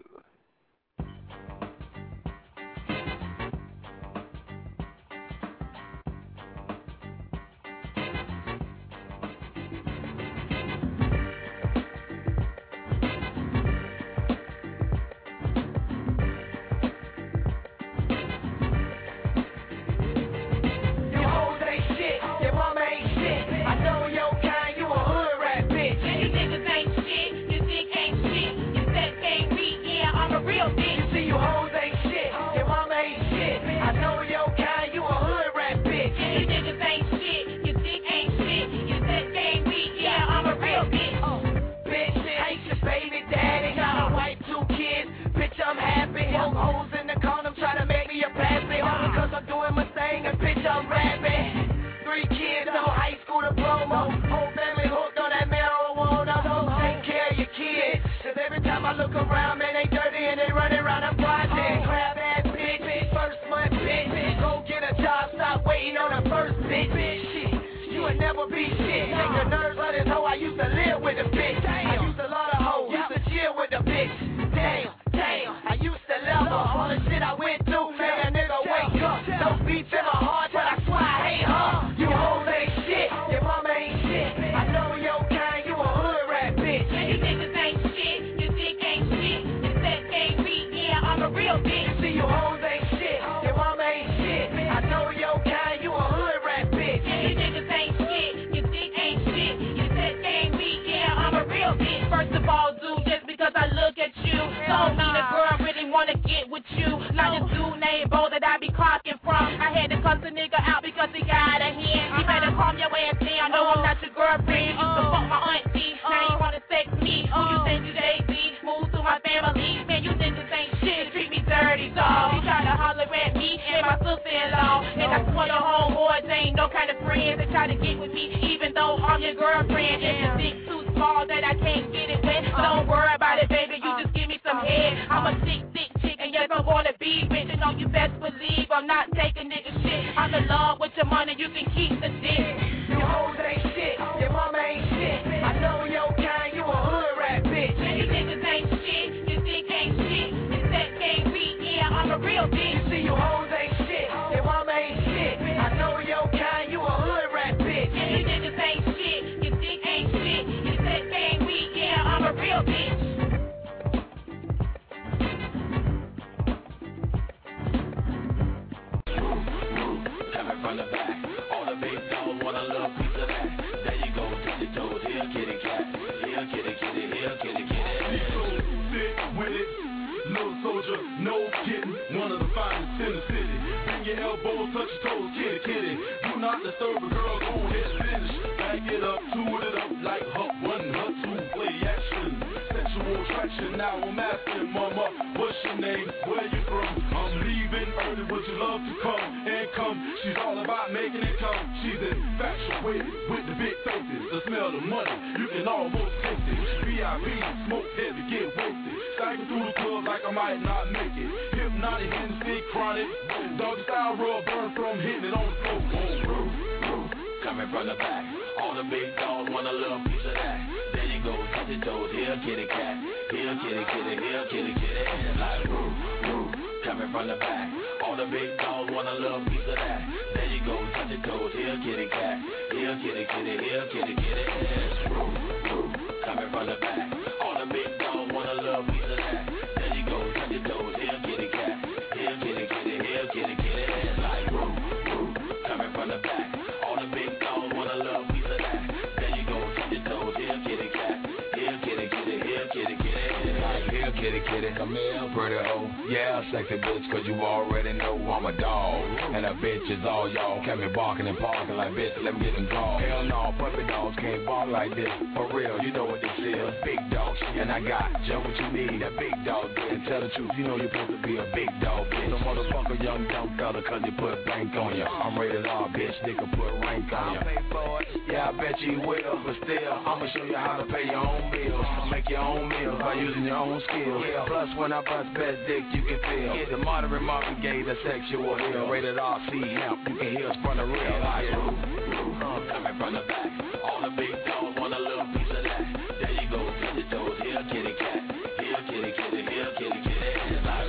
elbows, touch your toes, kitty, kitty. Do not disturb a girl, go ahead, finish. Back it up, toot it up like hut one, hut two, play action. Sexual attraction, now I'm asking, mama, what's your name, where you from? I'm leaving early, would you love to come and come? She's all about making it come. She's infatuated with the big faces, the smell of money, you can almost taste it. V I P, smoke heavy, get wasted. Cycle through the club like I might not make it. Hypnotic, Hennessy, chronic. Dog style rub, burn from hitting it on the floor. Boom, boom. Coming from the back, all the big dogs want a little piece of that. There you go, touch your toes, here, kitty cat. Here, kitty, kitty, here, kitty, kitty. Like, woo, woo. Coming from the back, all the big dogs want a little piece of that. There you go, touch your toes, here, kitty cat. Here, kitty, kitty, here, kitty, kitty. Woo, woo. Coming from the back, all the big dogs want a little piece of that. There you go, touch your toes, here, kitty cat. Here, kitty, kitty, here, kitty, kitty. Like, woo, woo. Coming from the back, all the big dogs want a little piece of that. There you go, touch your toes, here, kitty cat. Here, kitty, kitty, here, kitty, kitty. Like, here, kitty, kitty, come here, pretty hoe. Yeah, sexy bitch, cause you already know I'm a dog. And a bitch is all y'all. Kept me barking and parking like bitch, let me get them draws. Hell no, puppy dogs can't bark like this. For real, you know what this is. Big dog shit. And I got just what you need, that big dog bitch. And tell the truth, you know you're supposed to be a big dog bitch. No motherfucker, young dumb fella, cause you put blank on you. I'm rated R, bitch, nigga put rank on you. I'll pay for it, yeah, I bet you will. But still, I'ma show you how to pay your own bills. Make your own meals by using your own skills. Yeah. Plus, when I bust best dick, you can feel. Get the moderate market gay, the sexual hill. Rated R, C, hemp, you can hear us from the real. Like, uh, coming from the back, all the big dogs want a little piece of that. There you go, touch your toes, here, kitty cat. Here, kitty, kitty, here, kitty, kitty. Like,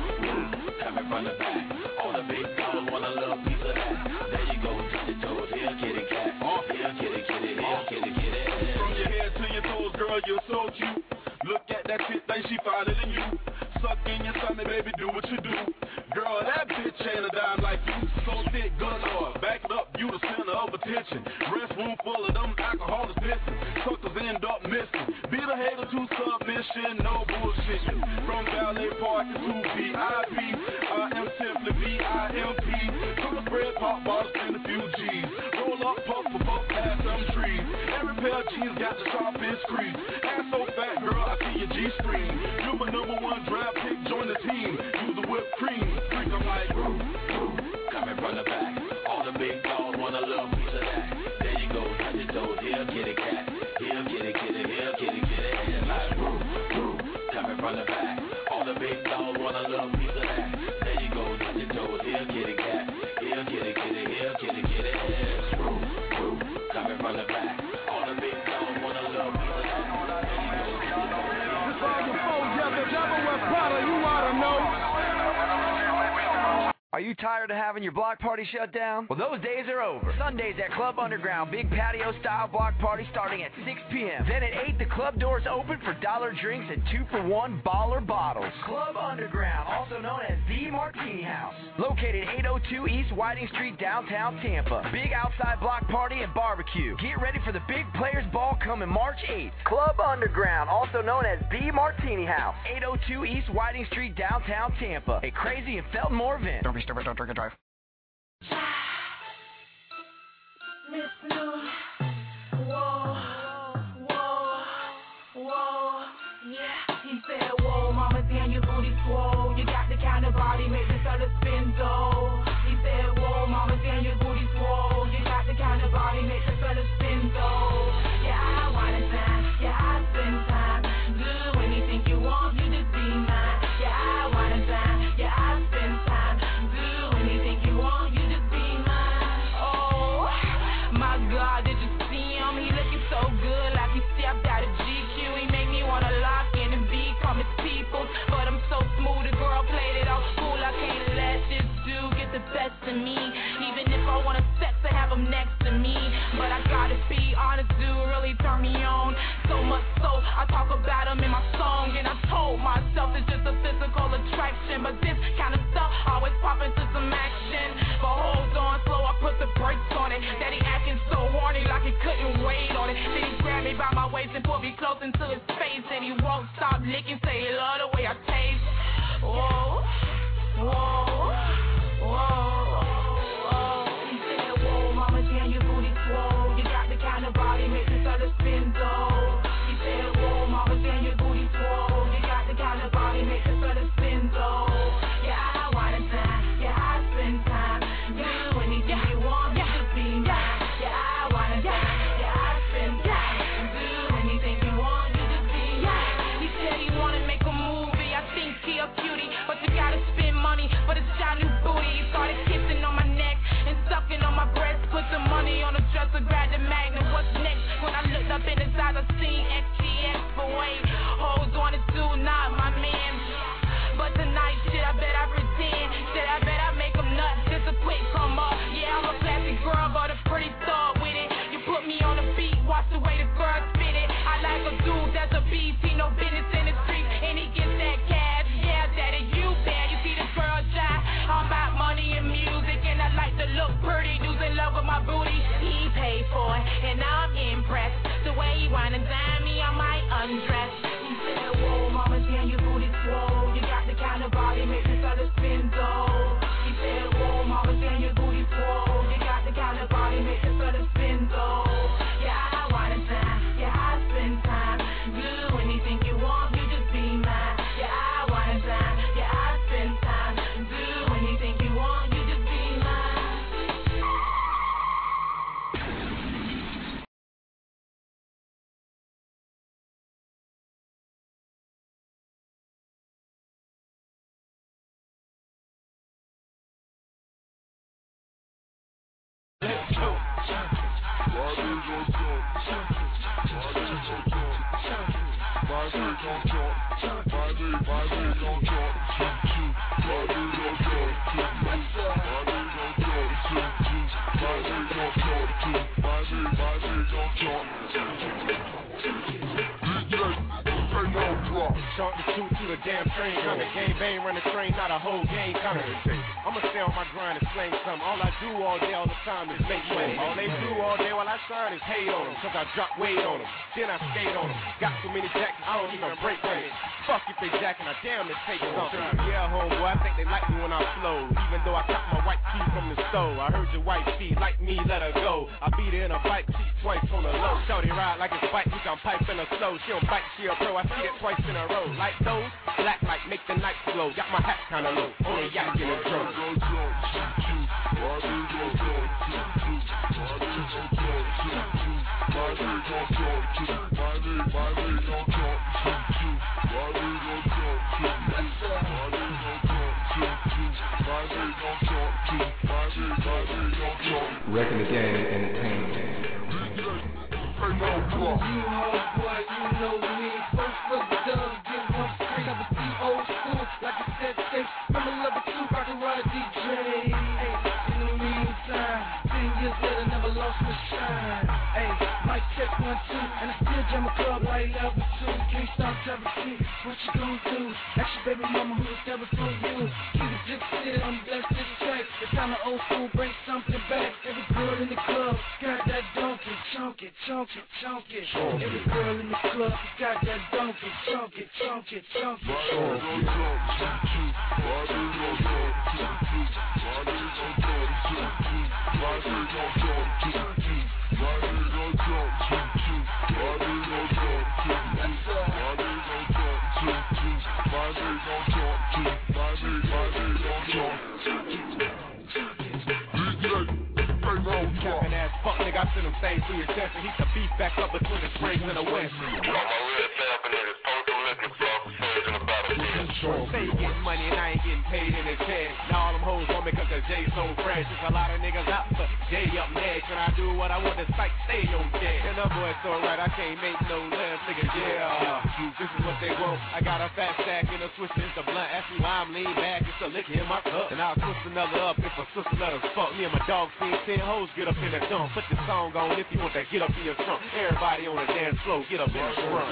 coming from the back, all the big dogs want a little piece of that. There you go, touch your toes, here, kitty cat. Here, kitty, kitty, here, kitty, kitty. From your head to your toes, girl, you're so cute. Look at that shit, think she finer than you. Suck in your stomach, baby, do what you do. Girl, that bitch ain't a dime like you. So thick, good lord, back it up, you the center of attention. Restroom full of them alcohol dispensing. Suckers end up missing. Be the hater to submission, no bullshitting. From ballet parking to V I P, I am simply V I M P. Color spread, pop bottles, spend a few G's. Roll up, puff, puff, puff, past some trees. Every pair of jeans got the sharpest crease. Ass so fat, girl, I see your G-string. You my number one draft pick, join the team. Use the whipped cream. Freak, I'm like, woo, woo. Coming from the back, all the big dogs want a little piece of that. There you go, touch your toes, here, kitty cat. Here, kitty, kitty, here, kitty, kitty. Like, woo, woo. Coming from the back, all the big dogs want a little piece of that. There you go, touch your toes, here, kitty cat. Here, kitty, kitty, here, kitty, kitty. Woo, woo. Coming from the back, all the big dogs want a little piece of that. This all the folks, yeah, the devil with Prada, you ought to know. Are you tired of having your block party shut down? Well, those days are over. Sundays at Club Underground, big patio-style block party starting at six p.m. Then at eight, the club doors open for dollar drinks and two-for-one baller bottles. Club Underground, also known as The Martini House. Located eight oh two East Whiting Street, downtown Tampa. Big outside block party and barbecue. Get ready for the Big Players Ball coming March eighth. Club Underground, also known as The Martini House. eight oh two East Whiting Street, downtown Tampa. A crazy and Feltmore event. Don't be stupid, don't drink and drive. Miss New, whoa, whoa, whoa, yeah. He said, whoa, mama, damn, your booty swole. You got the kind of body, make the fella spin though. He said, whoa, mama, damn, your booty swole. You got the kind of body, make the fella spin though. Yeah, I wanna time, yeah, I spend time. Do anything you want, you just be mine. Yeah, I wanna time, yeah, I spend time. Do anything you want, you just be mine. Oh, my God, did you see him? He looking so good, like he stepped out of G Q. He make me wanna lock in and be come his people. But I'm so smooth, the girl played it off cool. I can't let this dude get the best of me. Even if I wanna sex, I have him next to me. But I gotta be honest, dude, really turn me on. So much so, I talk about him in my song. And I told myself it's just a physical attraction. But this kind of stuff always pop into some action. But hold on, slow, I put the brakes on it. That he acting so horny like he couldn't wait on it. Then he grabbed me by my waist and pulled me close into his face. And he won't stop licking, say he love the way I taste. Whoa, whoa, whoa. he wine and dine me, I might undress. He said, whoa, mama, damn, your booty swole. You got the kind of body makes me start to spin, though. He said, whoa, mama, damn, your booty swole. You got the kind of body makes me start to spin, though. Yeah, I wine and dine. Yeah, I spend time. Do anything you want, you just be mine. Yeah, I wine and dine. Yeah, I spend time. Do anything you want, you just be mine. Let's go. Why they gon' talk? Why they gon' talk? Why they gon' talk? Why they, why they gon' talk? Why they gon' talk? Why they gon' talk? Why they gon' talk? Why they, why they gon' talk? D J, say no drop. Short the two to the damn train coming. Game bang, run the train, not a whole game coming. I'ma stay on my grind and slang something. All I do all day, all the time is make money. All they do all day while I shine is hate on them. Cause I drop weight on them, then I skate on them. Got so many jacks, I don't even break money. Fuck if they jacking, I damn it take something. Yeah, homeboy, I think they like me when I flow. Even though I got my white key from the stove. I heard your white feet like me, let her go. I beat her in a bike seat twice on the low. Shorty ride like it's bike, we gon' pipe in the slow. She don't bite, she a pro, I see it twice in a row. Like those, black like make the night glow. Got my hat kinda low, on a yak in a drum. Wrecking the game and entertainment. You know, boy, you know me. First for the dub, get one straight up a C old school. Like I said, say, remember level two, rock and roll D J. Hey, in the meantime, ten years later, never lost my shine. Hey, mic check one, two, and I still jam a club like level two. Can't stop travel shit, what you gon' do? Ask your baby mama who was never for you. Keep it just sit, I'm blessed this track. It's time to old school, bring something back. Every girl in the club got that donkey, chunk it, chunk it, chunk it. Every girl in the club got that donkey, chunk it, chunk it, chunk it. Capping ass fuck nigga, I send him things through your chest and heat the beef back up between the springs and the west. Say you getting money and I ain't getting paid in his head. Now all them hoes want me cause the J so fresh. There's a lot of niggas out, but J up next. When I do what I want, the psych stay on dead. And the boy so right, I can't make no less. Nigga, yeah, this is what they want. I got a fat stack and a switch, it's the blunt. Ask me why I'm lean back, it's a lick in my cup. And I'll twist another up if a sister let us fuck. Me and my dog seen ten hoes get up in the dump. Put the song on if you want to get up in your trunk. Everybody on the dance floor, get up in the front.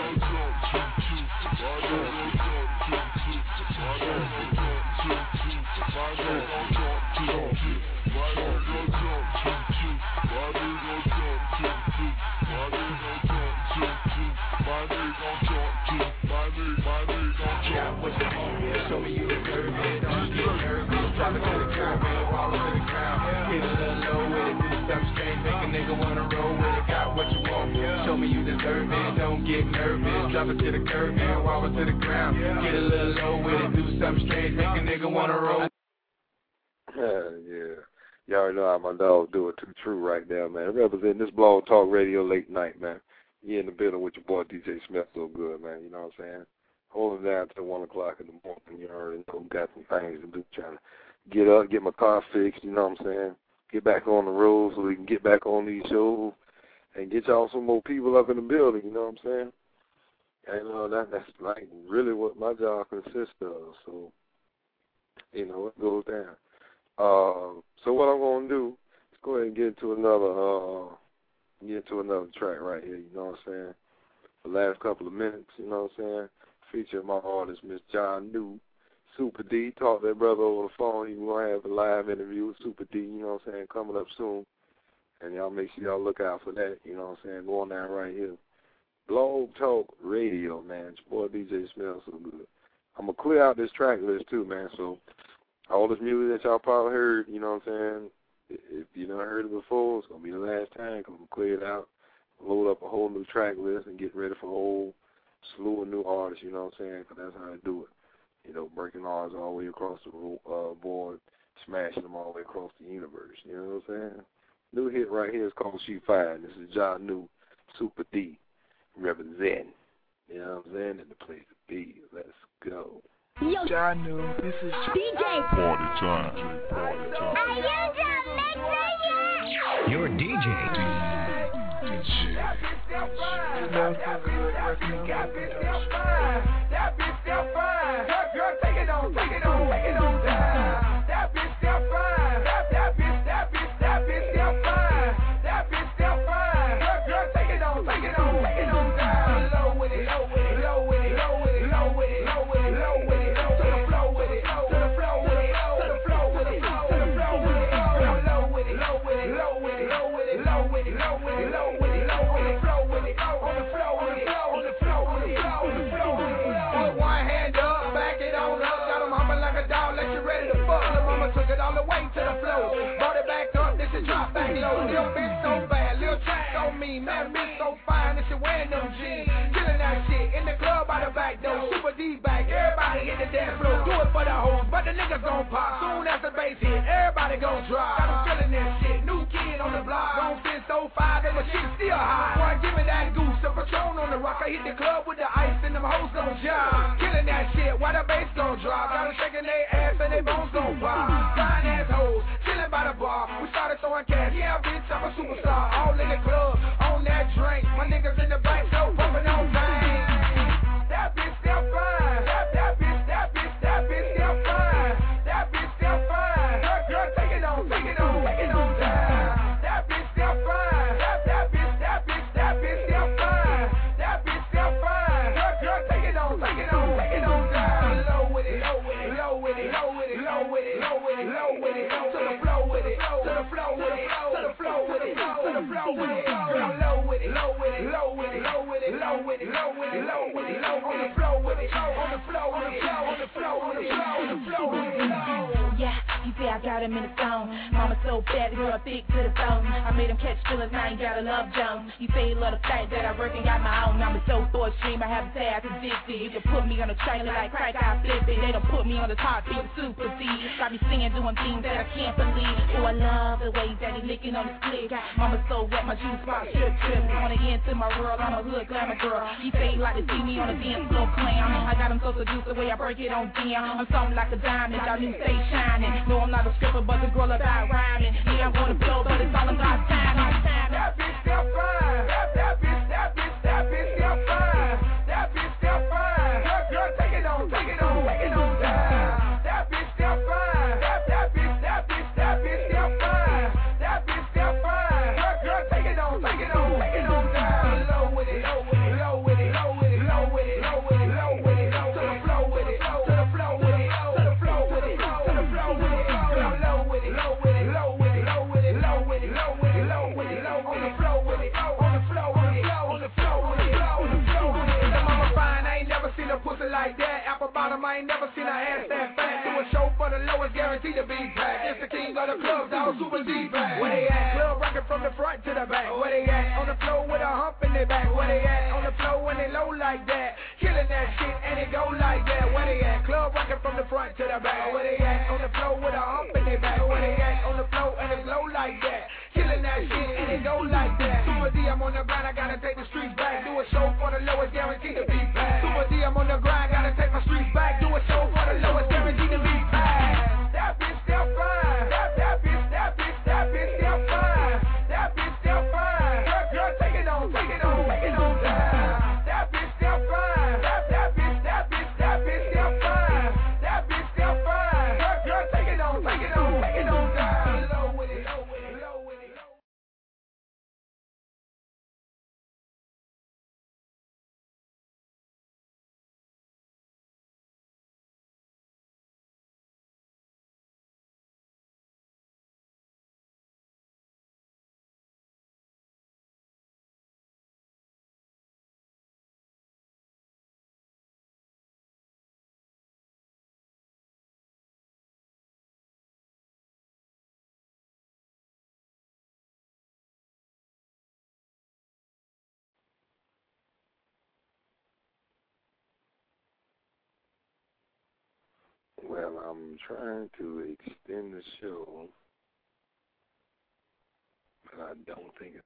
Show me you deserve it, don't get nervous. Drop it to the curb, man, wallow to the ground. Get a little low with it, do something strange, make a nigga wanna roll with it. Got what you want, show me you deserve it, don't get nervous. Drop it to the curb, man, wallow to the ground. Get a little low with it, do something strange, make a nigga wanna roll. Yeah, y'all already know how my dog do it. Too true right now, man. Representing this Blog Talk Radio late night, man. You in the building with your boy D J Smith, so good, man. You know what I'm saying? Holding down till one o'clock in the morning. You already know, got some things to do. Trying to get up, get my car fixed. You know what I'm saying? Get back on the road so we can get back on these shows and get y'all some more people up in the building. You know what I'm saying? And uh, that that's like really what my job consists of. So you know, it goes down. Uh, so what I'm gonna do is go ahead and get into another uh, get into another track right here. You know what I'm saying? The last couple of minutes. You know what I'm saying? Featuring my artist, Miss John New, Super D. Talk to that brother over the phone. He's going to have a live interview with Super D, you know what I'm saying, coming up soon. And y'all make sure y'all look out for that, you know what I'm saying, going down right here. Blog Talk Radio, man. It's your boy D J Smells So Good. I'm going to clear out this track list, too, man. So all this music that y'all probably heard, you know what I'm saying, if you never heard it before, it's going to be the last time because I'm going to clear it out, load up a whole new track list, and get ready for a whole slew of new artists, you know what I'm saying, because that's how I do it. You know, breaking artists all the way across the uh, board, smashing them all the way across the universe, you know what I'm saying? New hit right here is called She Fine. This is Ja New, Super D, representing. You know what I'm saying? In the place to be. Let's go. Yo, Ja New, this is D J. Party time. Party time. Are you done mixing yet? Your D J. Good shit. Smells So Good, working on production. That bitch still fine. Girl, take it on, take it on, take it on down. That bitch still fine. That, that bitch, that bitch, that bitch still fine. That bitch still fine. Girl, take it on, take it on, take it on down. Low with it, low with it, low with it, low with it, low with it, low with it, low with it, to the flow with it, to the flow with it, to the flow with it, to the flow with it. Girl, low with it, low with it, low with it, low with it, low with it, low with it, low with it, low with it, flow with it, on the flow with it, on the flow with it, on the flow with it. Put one hand up, back it on up, got 'em humming like a dog, let you ready to fuck. Lil' mama took it all the way to the floor, brought it back up, this is drop back low. Lil' bitch so bad, lil' track so mean, man bitch so fine, this shit wearing them jeans, killing that shit in the club by the back door, Super D back, everybody hit the dance floor, do it for the hoes, but the niggas gon' pop, soon as the bass hit, everybody gon' drop, got 'em feeling that shit, new kid on the block, gon' fit so fire, that my shit still high, boy give me that goose, the Patron on the rock, I hit the club with the ice and them hoes gon' job, killing that shit, while the bass gon' drop, got 'em shaking their ass and their bones gon' pop, fine ass hoes, chilling by the bar, we started throwing cash, yeah bitch I'm a superstar, all in the club, on that drink, my niggas in the back, so pumping on bang, that bitch still fine, that, that bitch, that bitch, that bitch still fine, that bitch still fine, girl, girl take it on, take it on, take it on down, that bitch still fine, that, that bitch, that bitch, that bitch still fine, that bitch still fine, girl, girl take it on, take it on, take it on down, low with it, low with it, low with it, low with it, low with it, low with it, low with it, to the flow with it, to the flow with it, to the flow with it, to the flow with it, girl, low with it, low with it, low with it, low with it, low with it, low with it, low with it, low on the flow with it, on the flow with it, on the flow, on the flow, on the flow with it. Yeah, you say I got him in the zone. Mama so bad, girl thick to the bone. I made him catch feelings, now you gotta love Jones. You say you love the fact that I work and got my own. I'm a so thought stream, I have a say I can addicted. You can put me on a trailer like crack, I flip it. They don't put me on the top, beat super D. Got me singing, doing things that I can't believe. Oh, I love the way that he licking on the split. Mama so wet, my juice box trip trip. Wanna get into my world, I'm a hood glamour girl. He say he like to see me on the dance floor clown. I got him so seduced the way I break it on down. I'm something like a diamond, y'all new stay shining. No, I'm not a stripper, but the girl about rhyming. Yeah, I'm gonna blow, but it's all about time. That bitch still fine. That, that bitch, that bitch, that bitch still fine. That bitch still fine. Girl, girl, take it on, take it on, take it on down. That bitch still fine. That, that bitch, that bitch, that bitch still fine. That bitch still fine. Girl, girl, take it on, take it on, take it on down. Low with it, low with it, low with it, low with it, low with it, low with it, low with it, to the flow with it, to the flow with it, to the flow with it, to the flow with it. Girl, low with it, low with it, low with it, low with it, low with it, low with it, low with it, low on the flow with it, on the flow with it, on the flow with it, on the flow with it. That mama fine, I ain't never seen a pussy like that. Apple bottom, I ain't never seen her ass that fat. Do a show for the lowest, guaranteed to be packed. It's the king of the club, dog, Super D back. Where they at? Club rockin' from the front to the back. Where they at? On the floor with a hump in their back. Where they at? On the floor when they low like that. Killing that shit and it go like that. Where they at? Club rockin' from the front to the back. Where they at? On the floor with a hump in their back. Where they at? On the floor and it's low like that. Killing that shit and it go like that. Super D, I'm on the grind, I gotta take the streets back. Do a show for the lowest, guaranteed to be packed. Super D, I'm on the grind, gotta take my streets back. Do a show for the lowest, guaranteed to be packed. That bitch still fine. That, that bitch, that bitch, that bitch still fine. That bitch still fine. Girl, girl, take it on, take it on, take it on down. That bitch still fine. That, that bitch, that bitch, that bitch still fine. That bitch still fine. Girl, girl, take it on, take it on, take it on down. Low with it, low with it, low with it. I'm trying to extend the show, but I don't think it's